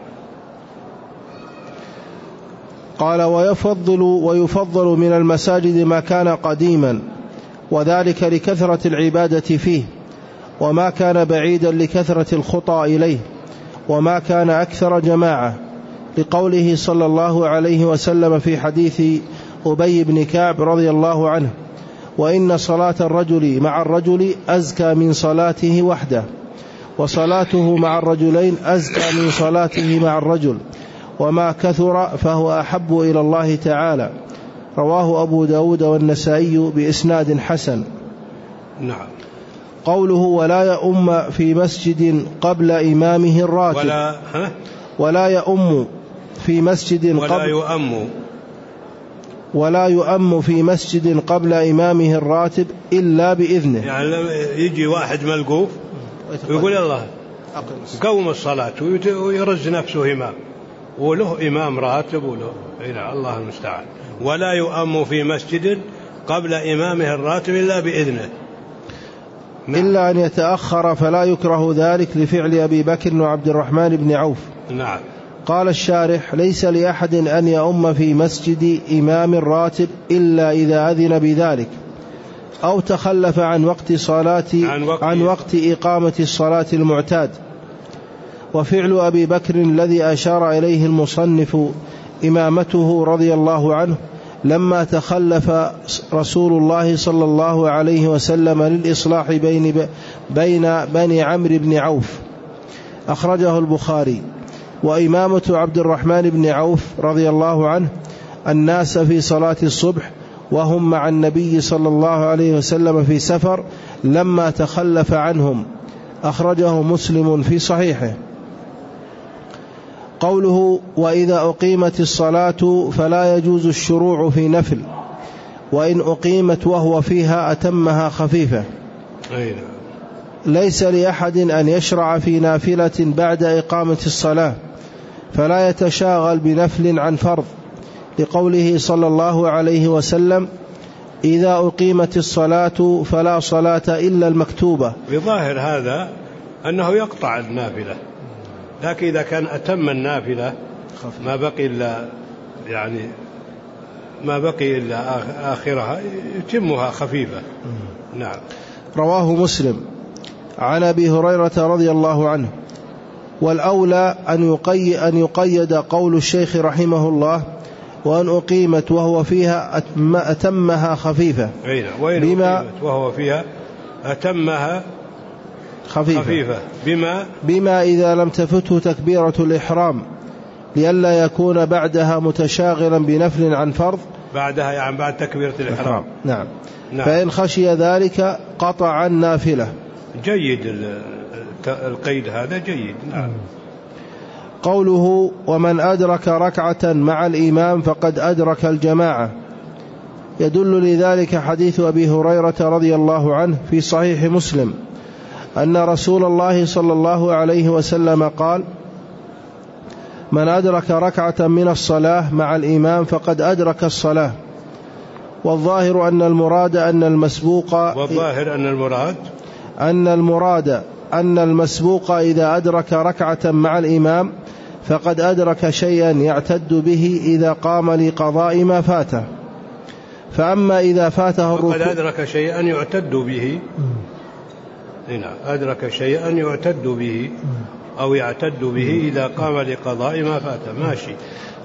Speaker 2: قال ويفضل من المساجد ما كان قديما، وذلك لكثرة العبادة فيه، وما كان بعيدا لكثرة الخطى إليه، وما كان أكثر جماعة، لقوله صلى الله عليه وسلم في حديث أبي بن كعب رضي الله عنه وإن صلاة الرجل مع الرجل أزكى من صلاته وحده. وصلاته مع الرجلين أزكى من صلاته مع الرجل، وما كثر فهو أحب إلى الله تعالى. رواه أبو داود والنسائي بإسناد حسن.
Speaker 1: نعم.
Speaker 2: قوله ولا يؤم في مسجد قبل إمامه الراتب، ولا يؤم في مسجد ولا يؤم في مسجد قبل إمامه الراتب إلا بإذنه.
Speaker 1: يعني يجي واحد ملقوف ويقول الله قوم الصلاة ويرز نفسه إمام، وله إمام راتب وله الله المستعان. ولا يؤم في مسجد قبل إمامه الراتب إلا بإذنه.
Speaker 2: نعم. إلا أن يتأخر فلا يكره ذلك لفعل أبي بكر وعبد الرحمن بن عوف.
Speaker 1: نعم.
Speaker 2: قال الشارح ليس لأحد أن يؤم في مسجد إمام راتب إلا إذا أذن بذلك أو تخلف عن وقت إقامة الصلاة المعتاد. وفعل أبي بكر الذي أشار إليه المصنف إمامته رضي الله عنه لما تخلف رسول الله صلى الله عليه وسلم للإصلاح بين بني عمرو بن عوف، أخرجه البخاري. وإمامة عبد الرحمن بن عوف رضي الله عنه الناس في صلاة الصبح وهم مع النبي صلى الله عليه وسلم في سفر لما تخلف عنهم، أخرجه مسلم في صحيحه. قوله وإذا أقيمت الصلاة فلا يجوز الشروع في نفل، وإن أقيمت وهو فيها أتمها خفيفة. ليس لأحد أن يشرع في نافلة بعد إقامة الصلاة، فلا يتشاغل بنفل عن فرض، لقوله صلى الله عليه وسلم إذا أقيمت الصلاة فلا صلاة إلا المكتوبة.
Speaker 1: بظاهر هذا أنه يقطع النافلة، لكن إذا كان أتم النافلة ما بقي إلا آخرها يتمها خفيفة. نعم.
Speaker 2: رواه مسلم عن أبي هريرة رضي الله عنه. والأولى أن يقيد قول الشيخ رحمه الله وأن أقيمت وهو فيها أتمها خفيفة،
Speaker 1: وهو فيها أتمها خفيفة
Speaker 2: بما إذا لم تفته تكبيرة الإحرام، لئلا يكون بعدها متشاغلا بنفل عن فرض.
Speaker 1: بعدها يعني بعد تكبيرة الإحرام.
Speaker 2: نعم. فإن خشي ذلك قطع النافلة.
Speaker 1: جيد القيد هذا جيد. نعم.
Speaker 2: قوله ومن أدرك ركعة مع الإمام فقد أدرك الجماعة، يدل لذلك حديث أبي هريرة رضي الله عنه في صحيح مسلم أن رسول الله صلى الله عليه وسلم قال من أدرك ركعة من الصلاة مع الإمام فقد أدرك الصلاة. والظاهر أن المراد أن المسبوق إذا أدرك ركعة مع الإمام فقد أدرك شيئا يعتد به إذا قام لقضاء ما فاته. فأما إذا فاته الركوع
Speaker 1: فقد أدرك شيئا يعتد به، أدرك شيئا يعتد به أو يعتد به إذا قام لقضاء ما فاته، ماشي.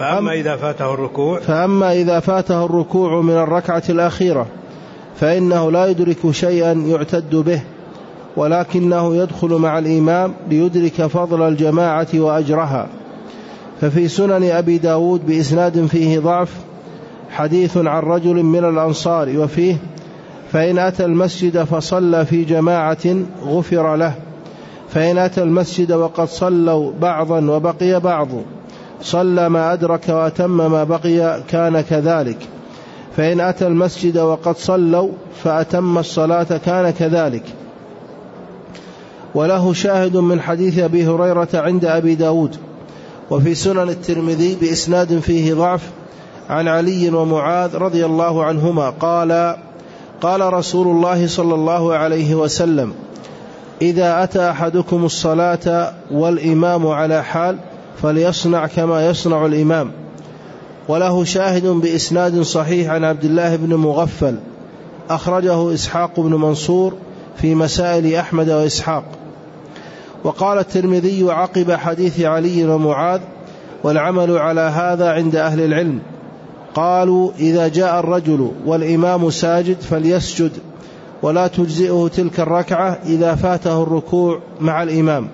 Speaker 1: فأما إذا فاته الركوع من الركعة الأخيرة فإنه لا يدرك شيئا يعتد به، ولكنه يدخل مع الإمام ليدرك فضل الجماعة وأجرها. ففي سنن أبي داود بإسناد فيه ضعف حديث عن رجل من الأنصار وفيه فإن أتى المسجد فصلى في جماعة غفر له، فإن أتى المسجد وقد صلوا بعضا وبقي بعض صلى ما أدرك وأتم ما بقي كان كذلك، فإن أتى المسجد وقد صلوا فأتم الصلاة كان كذلك. وله شاهد من حديث أبي هريرة عند أبي داود وفي سنن الترمذي بإسناد فيه ضعف عن علي ومعاذ رضي الله عنهما قال رسول الله صلى الله عليه وسلم إذا أتى أحدكم الصلاة والإمام على حال فليصنع كما يصنع الإمام. وله شاهد بإسناد صحيح عن عبد الله بن مغفل أخرجه إسحاق بن منصور في مسائل أحمد وإسحاق. وقال الترمذي عقب حديث علي ومعاذ والعمل على هذا عند أهل العلم، قالوا إذا جاء الرجل والإمام ساجد فليسجد،
Speaker 2: ولا تجزئه تلك الركعة إذا فاته الركوع مع الإمام.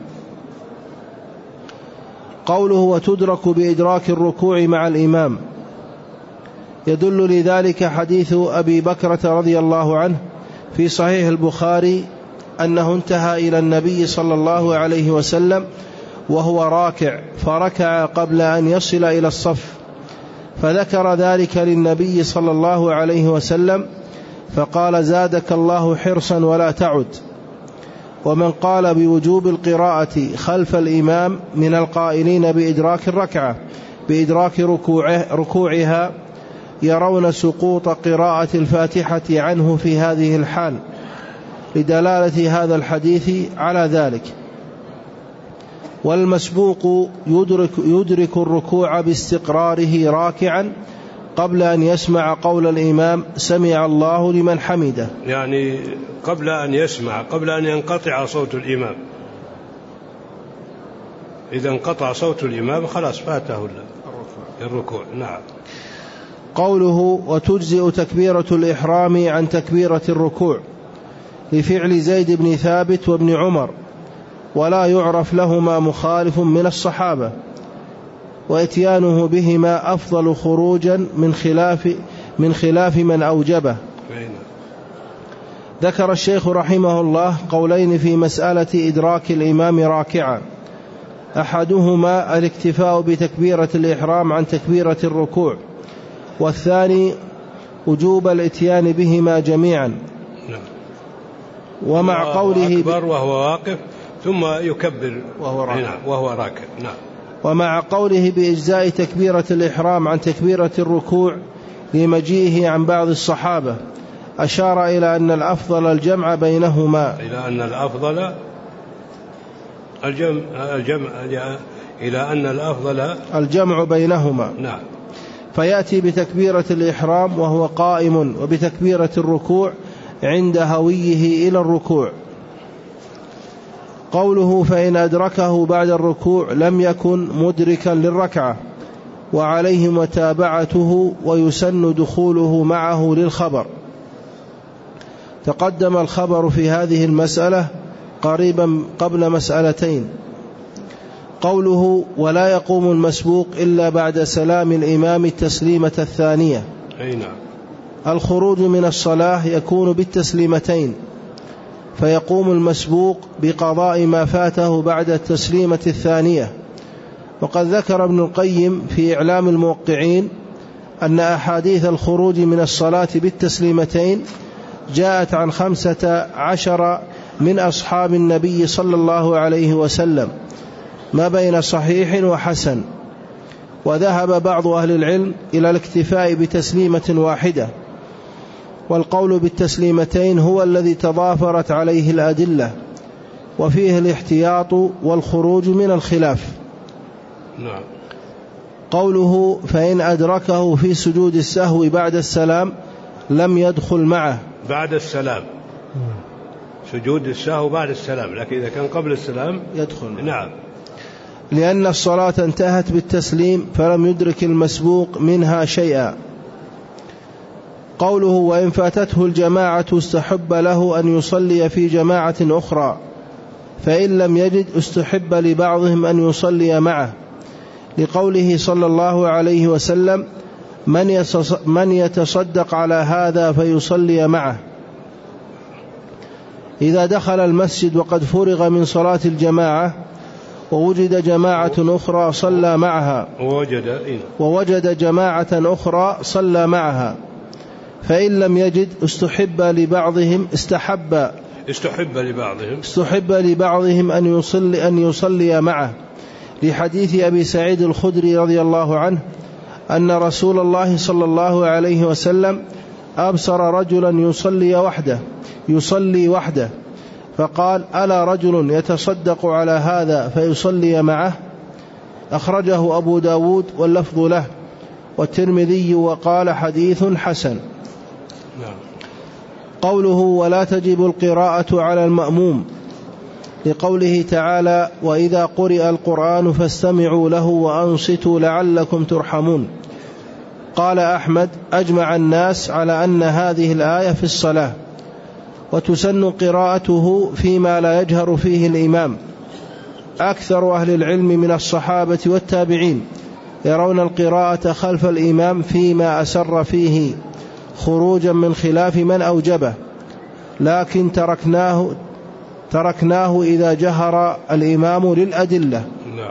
Speaker 2: قوله وتدرك بإدراك الركوع مع الإمام، يدل لذلك حديث أبي بكرة رضي الله عنه في صحيح البخاري أنه انتهى إلى النبي صلى الله عليه وسلم وهو راكع فركع قبل أن يصل إلى الصف، فذكر ذلك للنبي صلى الله عليه وسلم فقال زادك الله حرصا ولا تعد. ومن قال بوجوب القراءة خلف الإمام من القائلين بإدراك الركعة بإدراك ركوعها يرون سقوط قراءة الفاتحة عنه في هذه الحال لدلالة هذا الحديث على ذلك. والمسبوق يدرك الركوع باستقراره راكعا قبل أن يسمع قول الإمام سمع الله لمن حمده،
Speaker 1: يعني قبل أن يسمع، قبل أن ينقطع صوت الإمام. إذا انقطع صوت الإمام خلاص فاته الركوع. نعم.
Speaker 2: قوله وتجزئ تكبيرة الإحرام عن تكبيرة الركوع لفعل زيد بن ثابت وابن عمر، ولا يعرف لهما مخالف من الصحابة، وإتيانه بهما أفضل خروجا من خلاف من أوجبه. ذكر الشيخ رحمه الله قولين في مسألة إدراك الإمام راكعا، أحدهما الاكتفاء بتكبيرة الإحرام عن تكبيرة الركوع، والثاني وجوب الإتيان بهما جميعا. ومع قوله
Speaker 1: أكبر وهو واقف ثم يكبر وهو راكع. نعم.
Speaker 2: ومع قوله بإجزاء تكبيرة الإحرام عن تكبيرة الركوع لمجيئه عن بعض الصحابة، أشار إلى أن الأفضل الجمع بينهما،
Speaker 1: إلى أن الأفضل
Speaker 2: الجمع بينهما.
Speaker 1: نعم.
Speaker 2: فيأتي بتكبيرة الإحرام وهو قائم، وبتكبيرة الركوع عند هويه إلى الركوع. قوله فإن أدركه بعد الركوع لم يكن مدركا للركعة، وعليه متابعته ويسن دخوله معه للخبر. تقدم الخبر في هذه المسألة قريبا قبل مسألتين. قوله ولا يقوم المسبوق إلا بعد سلام الإمام التسليمة الثانية.
Speaker 1: نعم.
Speaker 2: الخروج من الصلاة يكون بالتسليمتين، فيقوم المسبوق بقضاء ما فاته بعد التسليمة الثانية. وقد ذكر ابن القيم في إعلام الموقعين أن أحاديث الخروج من الصلاة بالتسليمتين جاءت عن 15 من أصحاب النبي صلى الله عليه وسلم، ما بين صحيح وحسن. وذهب بعض أهل العلم إلى الاكتفاء بتسليمة واحدة، والقول بالتسليمتين هو الذي تضافرت عليه الأدلة، وفيه الاحتياط والخروج من الخلاف.
Speaker 1: نعم.
Speaker 2: قوله فإن أدركه في سجود السهو بعد السلام لم يدخل معه.
Speaker 1: بعد السلام، سجود السهو بعد السلام، لكن إذا كان قبل السلام
Speaker 2: يدخل.
Speaker 1: نعم.
Speaker 2: لأن الصلاة انتهت بالتسليم فلم يدرك المسبوق منها شيئا. قوله وإن فاتته الجماعة استحب له أن يصلي في جماعة أخرى، فإن لم يجد استحب لبعضهم أن يصلي معه، لقوله صلى الله عليه وسلم من يتصدق على هذا فيصلي معه. إذا دخل المسجد وقد فرغ من صلاة الجماعة ووجد جماعة أخرى صلى معها، ووجد جماعة أخرى صلى معها، فإن لم يجد استحب لبعضهم أن يصلي معه، لحديث أبي سعيد الخدري رضي الله عنه أن رسول الله صلى الله عليه وسلم أبصر رجلا يصلي وحده فقال ألا رجل يتصدق على هذا فيصلي معه؟ أخرجه أبو داود واللفظ له والترمذي وقال حديث حسن. قوله ولا تجب القراءة على المأموم، لقوله تعالى وإذا قرئ القرآن فاستمعوا له وأنصتوا لعلكم ترحمون. قال أحمد أجمع الناس على أن هذه الآية في الصلاة، وتسن قراءته فيما لا يجهر فيه الإمام. أكثر أهل العلم من الصحابة والتابعين يرون القراءة خلف الإمام فيما أسر فيه خروجا من خلاف من أوجبه، لكن تركناه إذا جهر الإمام للأدلة.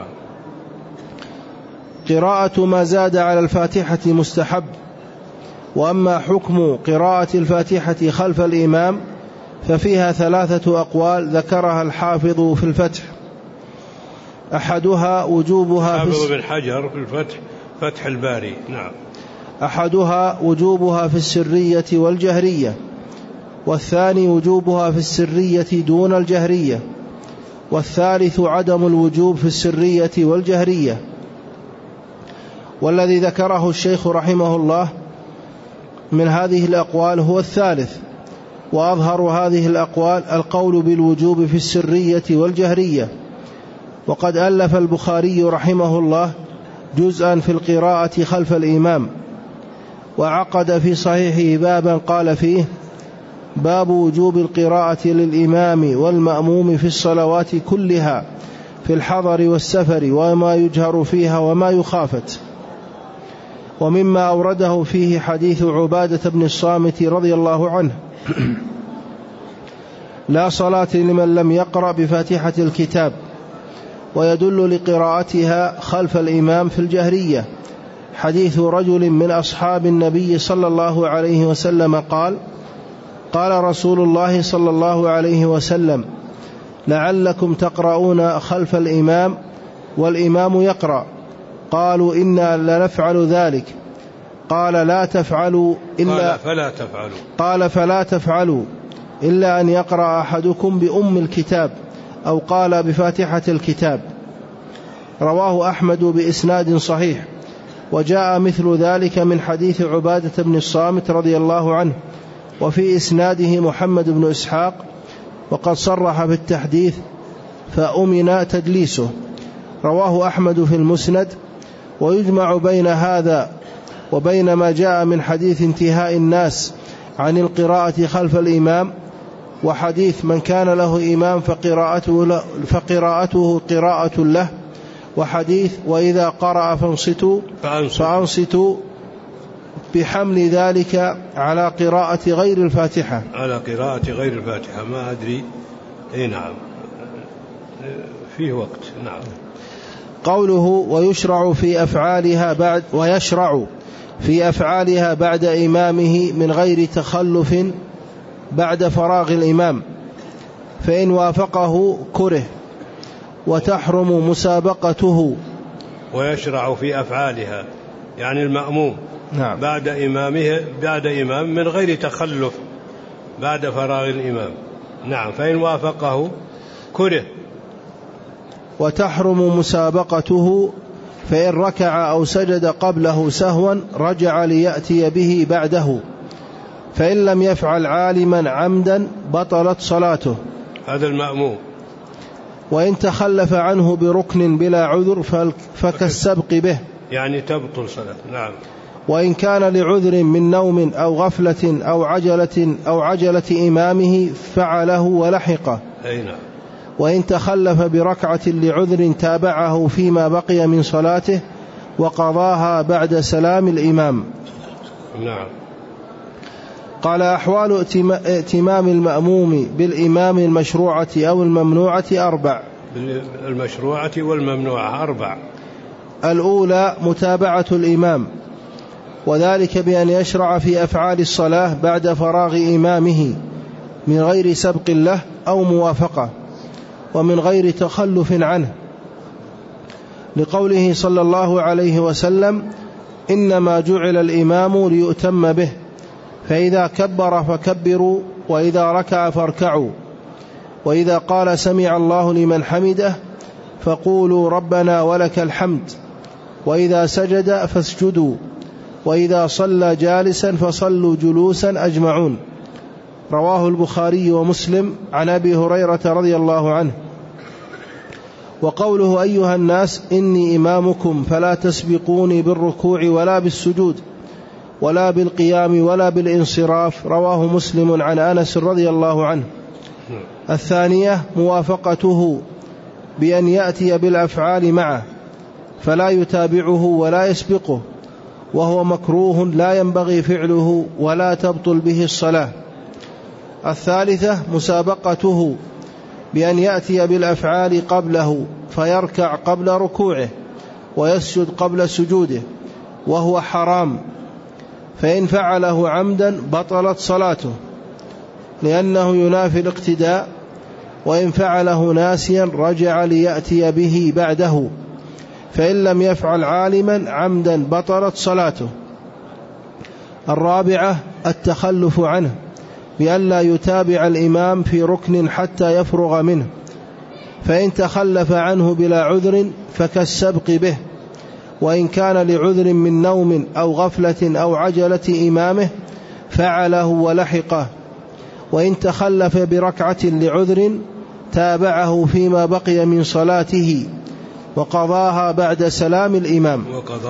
Speaker 2: قراءة ما زاد على الفاتحة مستحب. وأما حكم قراءة الفاتحة خلف الإمام ففيها 3 أقوال ذكرها الحافظ في الفتح. أحدها وجوبها
Speaker 1: حافظ بن حجر في الفتح، فتح الباري. نعم.
Speaker 2: أحدها وجوبها في السرية والجهرية، والثاني وجوبها في السرية دون الجهرية، والثالث عدم الوجوب في السرية والجهرية. والذي ذكره الشيخ رحمه الله من هذه الأقوال هو الثالث، وأظهر هذه الأقوال القول بالوجوب في السرية والجهرية. وقد ألف البخاري رحمه الله جزءا في القراءة خلف الإمام، وعقد في صحيحه بابا قال فيه: باب وجوب القراءة للإمام والمأموم في الصلوات كلها في الحضر والسفر وما يجهر فيها وما يخافت. ومما أورده فيه حديث عبادة بن الصامت رضي الله عنه: لا صلاة لمن لم يقرأ بفاتحة الكتاب. ويدل لقراءتها خلف الإمام في الجهرية حديث رجل من أصحاب النبي صلى الله عليه وسلم قال: قال رسول الله صلى الله عليه وسلم: لعلكم تقرؤون خلف الإمام والإمام يقرأ. قالوا: إنا لنفعل ذلك. قال: لا تفعلوا إلا قال: فلا تفعلوا إلا أن يقرأ أحدكم بأم الكتاب، أو قال بفاتحة الكتاب. رواه أحمد بإسناد صحيح. وجاء مثل ذلك من حديث عبادة بن الصامت رضي الله عنه، وفي إسناده محمد بن إسحاق، وقد صرح بالتحديث فأمن تدليسه. رواه أحمد في المسند. ويجمع بين هذا وبين ما جاء من حديث انتهاء الناس عن القراءة خلف الإمام، وحديث من كان له إمام فقراءته قراءة له، وحديث وإذا قرأ فأنصتوا، بحمل ذلك على قراءة غير الفاتحة.
Speaker 1: ما أدري. نعم، فيه وقت. نعم.
Speaker 2: قوله: ويشرع في أفعالها بعد إمامه من غير تخلف بعد فراغ الإمام، فإن وافقه كره، وتحرم مسابقته.
Speaker 1: ويشرع في أفعالها يعني المأموم.
Speaker 2: نعم.
Speaker 1: بعد إمام من غير تخلف بعد فراغ الإمام. نعم. فإن وافقه كره.
Speaker 2: وتحرم مسابقته، فإن ركع أو سجد قبله سهوا رجع ليأتي به بعده، فإن لم يفعل عالما عمدا بطلت صلاته.
Speaker 1: هذا المأموم.
Speaker 2: وإن تخلف عنه بركن بلا عذر فكالسبق به، يعني
Speaker 1: تبطل صلاة. نعم.
Speaker 2: وإن كان لعذر من نوم أو غفلة أو عجلة إمامه فعله ولحقه.
Speaker 1: نعم.
Speaker 2: وإن تخلف بركعة لعذر تابعه فيما بقي من صلاته وقضاها بعد سلام الإمام.
Speaker 1: نعم.
Speaker 2: قال: أحوال ائتمام المأموم بالإمام المشروعة أو الممنوعة 4.
Speaker 1: المشروعة والممنوعة 4.
Speaker 2: الأولى متابعة الإمام، وذلك بأن يشرع في أفعال الصلاة بعد فراغ إمامه من غير سبق له أو موافقة، ومن غير تخلف عنه، لقوله صلى الله عليه وسلم: إنما جعل الإمام ليؤتم به، فإذا كبر فكبروا، وإذا ركع فاركعوا، وإذا قال سمع الله لمن حمده فقولوا ربنا ولك الحمد، وإذا سجد فاسجدوا، وإذا صلى جالسا فصلوا جلوسا أجمعون. رواه البخاري ومسلم عن أبي هريرة رضي الله عنه. وقوله: أيها الناس إني إمامكم فلا تسبقوني بالركوع ولا بالسجود، ولا بالقيام ولا بالانصراف. رواه مسلم عن أنس رضي الله عنه. الثانية موافقته بأن يأتي بالأفعال معه فلا يتابعه ولا يسبقه، وهو مكروه لا ينبغي فعله ولا تبطل به الصلاة. الثالثة مسابقته بأن يأتي بالأفعال قبله فيركع قبل ركوعه ويسجد قبل سجوده، وهو حرام، فإن فعله عمدا بطلت صلاته لأنه ينافي الاقتداء، وإن فعله ناسيا رجع ليأتي به بعده، فإن لم يفعل عالما عمدا بطلت صلاته. الرابعة التخلف عنه بأن لا يتابع الإمام في ركن حتى يفرغ منه، فإن تخلف عنه بلا عذر فكالسبق به، وإن كان لعذر من نوم أو غفلة أو عجلة إمامه فعله ولحقه، وإن تخلف بركعة لعذر تابعه فيما بقي من صلاته وقضاها بعد سلام الإمام.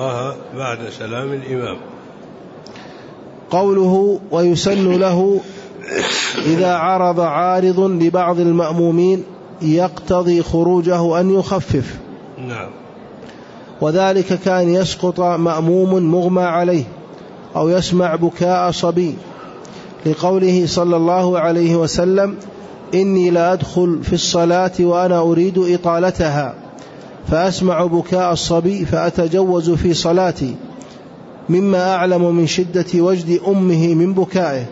Speaker 2: قوله ويسن له إذا عرض عارض لبعض المأمومين يقتضي خروجه أن يخفف.
Speaker 1: نعم.
Speaker 2: وذلك كان يسقط مأموم مغمى عليه أو يسمع بكاء صبي، لقوله صلى الله عليه وسلم إني لا أدخل في الصلاة وأنا أريد إطالتها فأسمع بكاء الصبي فأتجوز في صلاتي، مما أعلم من شدة وجد أمه من بكائه.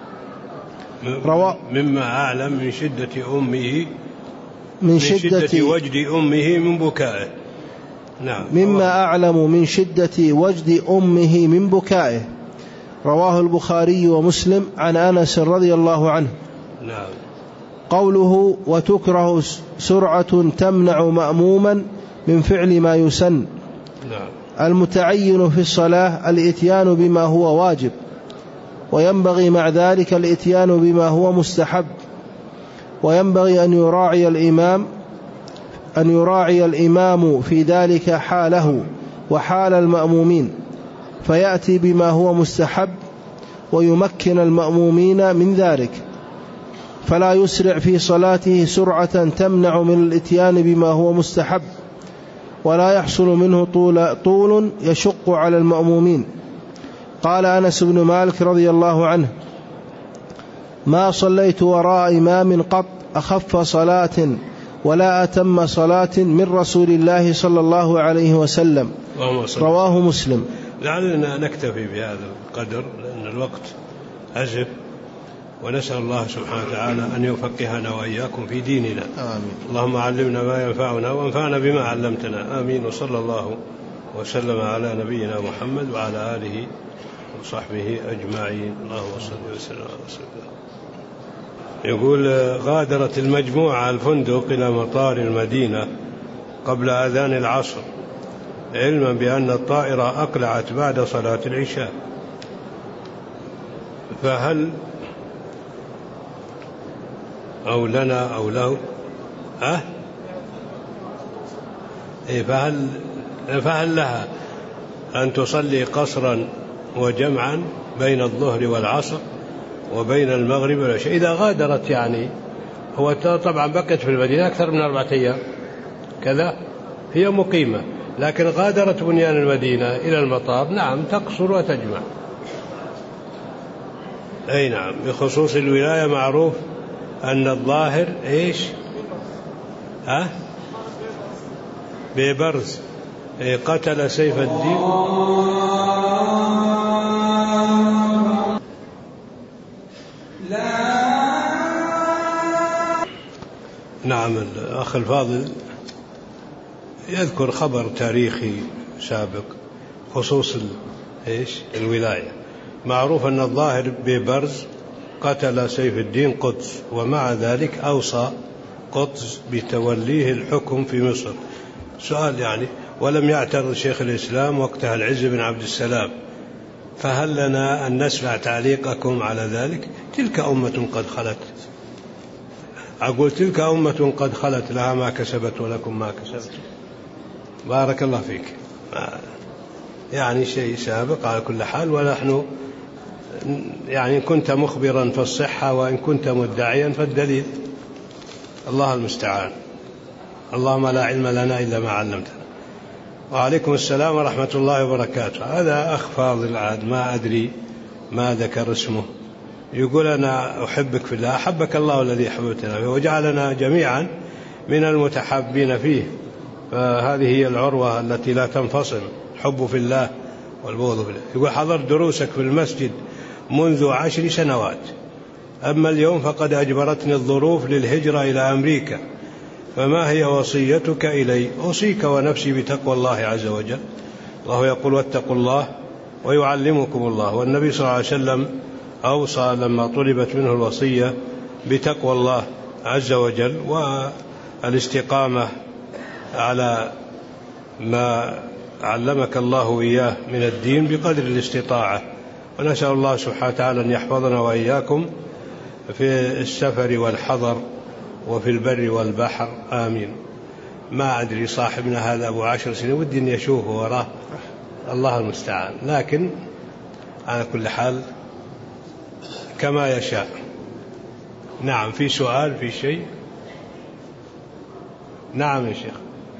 Speaker 1: مما أعلم من شدة وجد أمه من بكائه. نعم.
Speaker 2: مما أعلم من شدة وجد أمه من بكائه. رواه البخاري ومسلم عن أنس رضي الله عنه.
Speaker 1: نعم.
Speaker 2: قوله وتكره سرعة تمنع مأموما من فعل ما يسن.
Speaker 1: نعم.
Speaker 2: المتعين في الصلاة الإتيان بما هو واجب، وينبغي مع ذلك الإتيان بما هو مستحب، وينبغي أن يراعي الإمام في ذلك حاله وحال المأمومين، فيأتي بما هو مستحب ويمكن المأمومين من ذلك، فلا يسرع في صلاته سرعة تمنع من الإتيان بما هو مستحب، ولا يحصل منه طول يشق على المأمومين. قال أنس بن مالك رضي الله عنه ما صليت وراء إمام قط أخف صلاة ولا أتم صلاة من رسول الله صلى الله عليه وسلم. رواه مسلم.
Speaker 1: لعلنا نكتفي بهذا القدر لأن الوقت أزف، ونسأل الله سبحانه وتعالى أن يفقهنا وإياكم في ديننا.
Speaker 2: آمين.
Speaker 1: اللهم علمنا ما ينفعنا وانفعنا بما علمتنا. آمين. وصلى الله وسلم على نبينا محمد وعلى آله وصحبه أجمعين. اللهم صل وسلم على رسول الله. يقول غادرت المجموعة الفندق إلى مطار المدينة قبل أذان العصر، علما بأن الطائرة أقلعت بعد صلاة العشاء، فهل أو لنا أو له فهل لها أن تصلي قصرا وجمعا بين الظهر والعصر وبين المغرب والعشاء إذا غادرت؟ يعني هو طبعا بقيت في المدينة أكثر من 4 أيام كذا، هي مقيمة، لكن غادرت بنيان المدينة إلى المطار، نعم تقصر وتجمع. أي نعم. بخصوص الولاية معروف أن الظاهر إيش ببرز قتل سيف الدين. نعم. الأخ الفاضل يذكر خبر تاريخي سابق خصوص الولاية. معروف أن الظاهر ببرز قتل سيف الدين قطز، ومع ذلك أوصى قطز بتوليه الحكم في مصر. سؤال يعني، ولم يعترض شيخ الإسلام وقتها العز بن عبد السلام، فهل لنا أن نسمع تعليقكم على ذلك؟ تلك أمة قد خلت، أقول تلك أمة قد خلت، لها ما كسبت ولكم ما كسبت. بارك الله فيك. يعني شيء سابق على كل حال. ونحن يعني كنت مخبرا فالصحة، وإن كنت مدعيا فالدليل. الله المستعان. اللهم لا علم لنا إلا ما علمتنا. وعليكم السلام ورحمة الله وبركاته. هذا أخ فاضل عاد ما أدري ما ذكر اسمه، يقول أنا أحبك في الله. أحبك الله الذي أحببتنا فيه وجعلنا جميعا من المتحابين فيه، فهذه هي العروة التي لا تنفصل، حب في الله والبغض في الله. يقول حضرت دروسك في المسجد منذ 10 سنوات، أما اليوم فقد أجبرتني الظروف للهجرة إلى أمريكا، فما هي وصيتك إلي؟ أوصيك ونفسي بتقوى الله عز وجل. الله يقول واتقوا الله ويعلمكم الله، والنبي صلى الله عليه وسلم أوصى لما طلبت منه الوصية بتقوى الله عز وجل والاستقامة على ما علمك الله إياه من الدين بقدر الاستطاعة. ونسأل الله سبحانه وتعالى أن يحفظنا وإياكم في السفر والحضر وفي البر والبحر، آمين. ما أدري صاحبنا هذا أبو 10 سنين ودي أن يشوفه وراه، الله المستعان، لكن على كل حال كما يشاء. نعم، في سؤال، في شيء؟ نعم يا شيخ.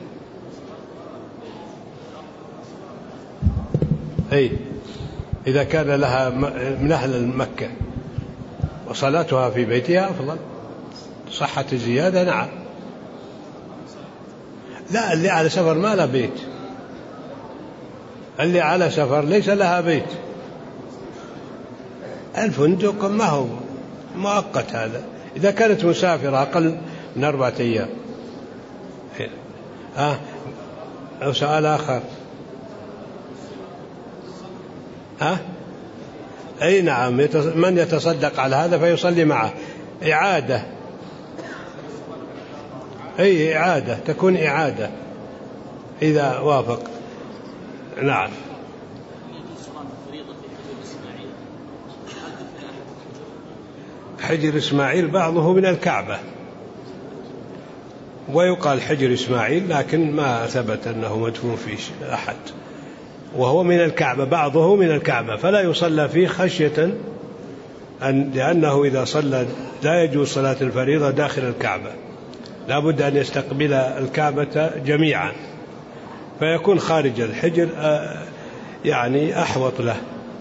Speaker 1: أي إذا كان لها من أهل مكة وصلاتها في بيتها أفضل، صحة الزيادة. نعم. لا، اللي على سفر ما له بيت، اللي على سفر ليس لها بيت. الفندق ما هو مؤقت، هذا إذا كانت مسافرة أقل من 4 أيام. أو سؤال آخر. أي نعم، من يتصدق على هذا فيصلي معه. إعادة، أي إعادة، تكون إعادة إذا وافق. نعم. حجر إسماعيل بعضه من الكعبة، ويقال حجر إسماعيل، لكن ما ثبت أنه مدفون فيه أحد، وهو من الكعبة، بعضه من الكعبة، فلا يصلى فيه خشية لأنه إذا صلى لا يجوز صلاة الفريضة داخل الكعبة، لا بد أن يستقبل الكعبة جميعا، فيكون خارج الحجر يعني أحوط له.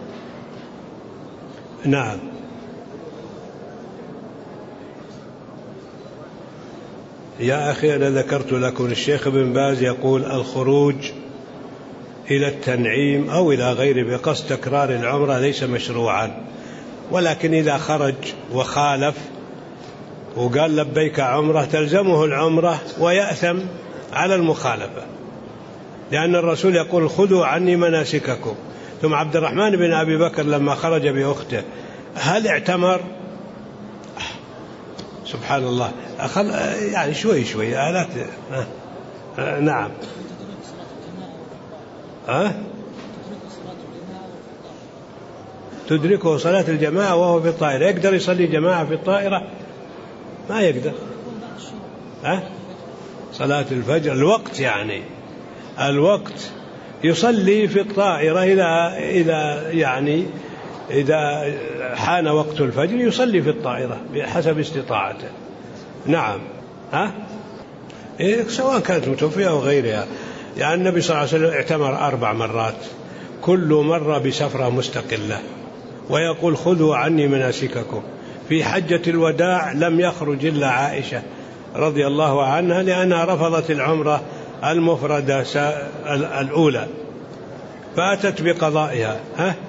Speaker 1: نعم. يا أخي أنا ذكرت لكم الشيخ ابن باز يقول الخروج إلى التنعيم أو إلى غيره بقصد تكرار العمرة ليس مشروعا، ولكن إذا خرج وخالف وقال لبيك عمرة تلزمه العمرة ويأثم على المخالفة، لأن الرسول يقول خذوا عني مناسككم. ثم عبد الرحمن بن أبي بكر لما خرج بأخته هل اعتمر؟ سبحان الله، يعني شوي شوي لا نعم. تدركه صلاة الجماعة وهو في الطائرة، يقدر يصلي جماعة في الطائرة؟ ما يقدر. صلاة الفجر الوقت، يعني الوقت يصلي في الطائرة إذا حان وقت الفجر يصلي في الطائرة بحسب استطاعته. نعم. سواء كانت متوفية أو غيرها، يعني النبي صلى الله عليه وسلم اعتمر 4 مرات، كل مرة بسفرة مستقلة، ويقول خذوا عني مناسككم. في حجة الوداع لم يخرج إلا عائشة رضي الله عنها، لأنها رفضت العمرة المفردة الأولى فأتت بقضائها.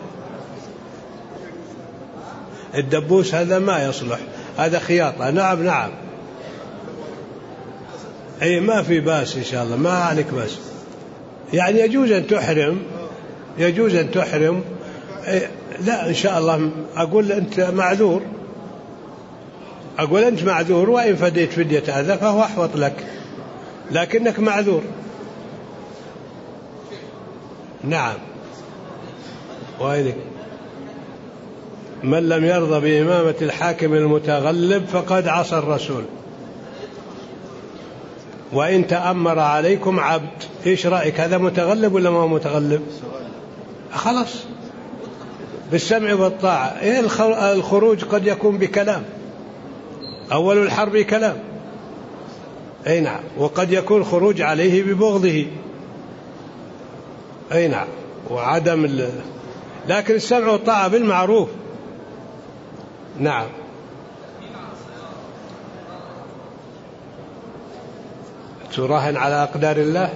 Speaker 1: الدبوس هذا ما يصلح، هذا خياطة. نعم نعم، أي ما في باس إن شاء الله، ما عليك باس، يعني يجوز أن تحرم لا إن شاء الله. أقول أنت معذور، وإن فديت فدية هذا فهو أحوط لك، لكنك معذور. نعم. وإليك من لم يرضى بإمامة الحاكم المتغلب فقد عصى الرسول، وإن تأمر عليكم عبد. إيش رأيك، هذا متغلب ولا ما هو متغلب؟ خلاص بالسمع والطاعة. الخروج قد يكون بكلام، أول الحرب كلام، أي نعم، وقد يكون خروج عليه ببغضه، أي نعم، وعدم لكن السمع والطاعة بالمعروف. نعم. تراهن على أقدار الله؟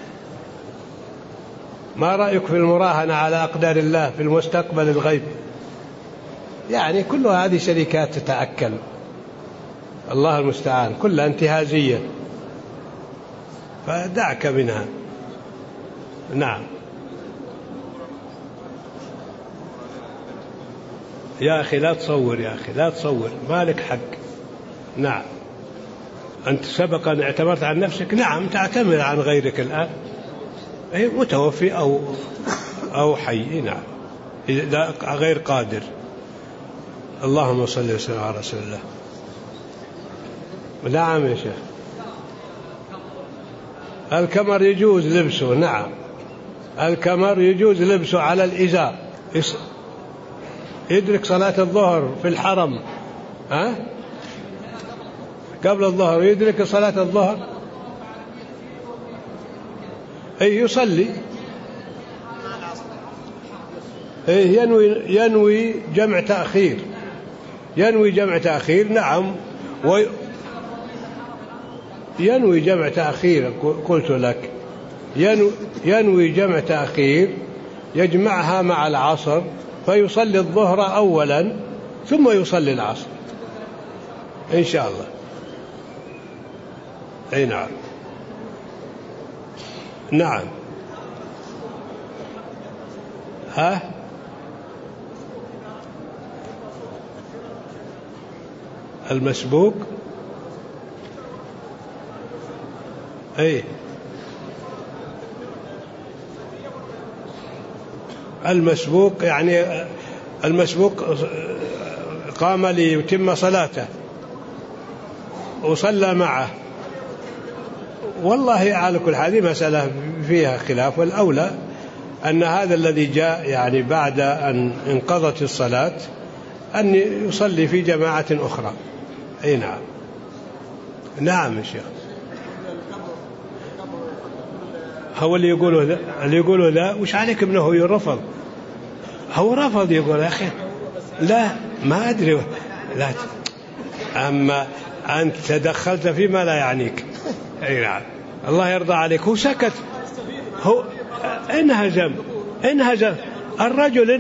Speaker 1: ما رأيك في المراهنة على أقدار الله في المستقبل الغيب؟ يعني كل هذه شركات تتأكل، الله المستعان، كلها انتهازية، فدعك منها. نعم. يا أخي لا تصور، يا أخي لا تصور، مالك حق. نعم. أنت سبقا اعتبرت عن نفسك، نعم تعتمر عن غيرك الآن، أي متوفي أو حي، نعم، إذا غير قادر. اللهم صل وسلم على رسول الله. نعم يا شيخ. الكمر يجوز لبسه، نعم، الكمر يجوز لبسه على الإزار، يدرك صلاة الظهر في الحرم، قبل الظهر يدرك صلاة الظهر، أي يصلي، أي ينوي جمع تأخير، ينوي جمع تأخير، نعم، ينوي جمع تأخير، قلت لك ينوي جمع تأخير، يجمعها مع العصر، فيصلي الظهر أولا ثم يصلي العصر إن شاء الله. أي نعم. نعم. المسبوق، أي المسبوق، يعني المسبوق قام ليتم صلاته وصلى معه، والله على كل هذه مسألة فيها خلاف، والأولى أن هذا الذي جاء يعني بعد أن انقضت الصلاة أن يصلي في جماعة أخرى. أي نعم. نعم يا شيخ. هو اللي يقوله لا، وش عليك ابنه يرفض، هو رفض يقول يا أخي لا ما أدري، لا، أما أنت تدخلت فيما لا يعنيك. أي نعم. الله يرضى عليك. هو سكت، هو انهزم الرجل،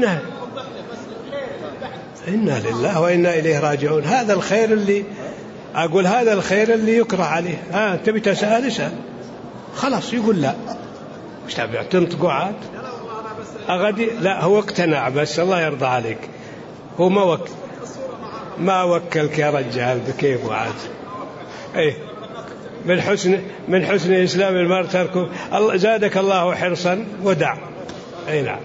Speaker 1: إنا لله وإنا إليه راجعون. هذا الخير اللي أقول، هذا الخير اللي يكره عليه. تبي تسأل اسأل، خلاص يقول لا، مش تبي تنطقوا عاد أغدي، لا هو اقتنع بس، الله يرضى عليك، هو ما وكلك يا رجال بكيف وعاد. ايه من حسن إسلام المرء تركه، الله زادك الله حرصا ودع. اي نعم.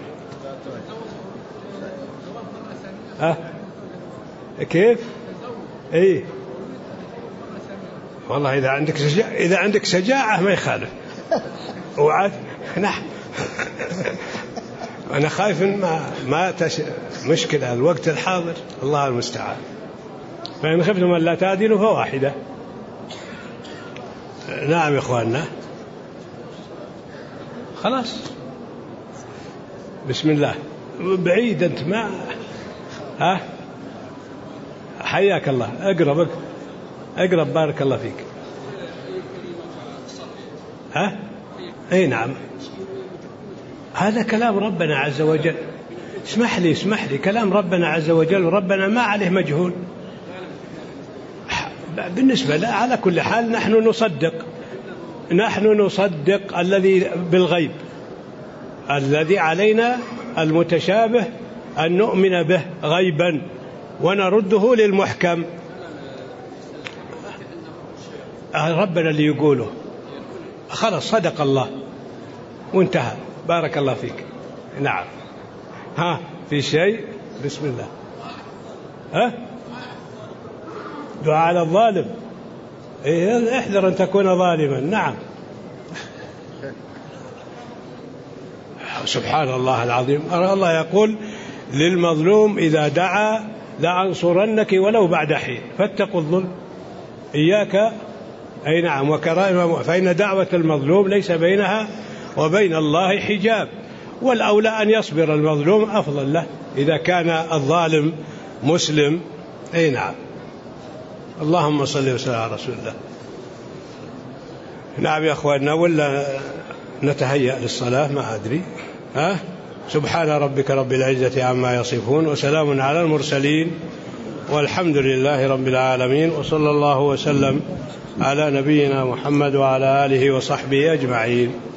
Speaker 1: كيف؟ اي والله إذا عندك شجاعة ما يخالف وعاد. نعم. أنا خايف ما مشكلة الوقت الحاضر، الله المستعان، فإن خفتم أن لا تعدلوا فواحدة. نعم يا إخواننا. خلاص بسم الله. بعيد أنت ما حياك الله. اقرب بارك الله فيك. اي نعم. هذا كلام ربنا عز وجل. اسمح لي كلام ربنا عز وجل، وربنا ما عليه مجهول. بالنسبة لا، على كل حال نحن نصدق الذي بالغيب، الذي علينا المتشابه أن نؤمن به غيبا ونرده للمحكم. ربنا اللي يقوله، خلاص صدق الله وانتهى. بارك الله فيك. نعم. في شيء؟ بسم الله. دعاء على الظالم. احذر أن تكون ظالما. نعم. سبحان الله العظيم. الله يقول للمظلوم إذا دعا لأنصرنك ولو بعد حين، فاتقوا الظلم إياك أي نعم وكرائم، فإن دعوة المظلوم ليس بينها وبين الله حجاب، والأولى أن يصبر المظلوم أفضل له إذا كان الظالم مسلم. أي نعم. اللهم صل وسلم على رسول الله. نعم يا أخواننا، ولا نتهيأ للصلاة؟ ما أدري. سبحان ربك رب العزة عما يصفون وسلام على المرسلين والحمد لله رب العالمين، وصلى الله وسلم على نبينا محمد وعلى آله وصحبه أجمعين.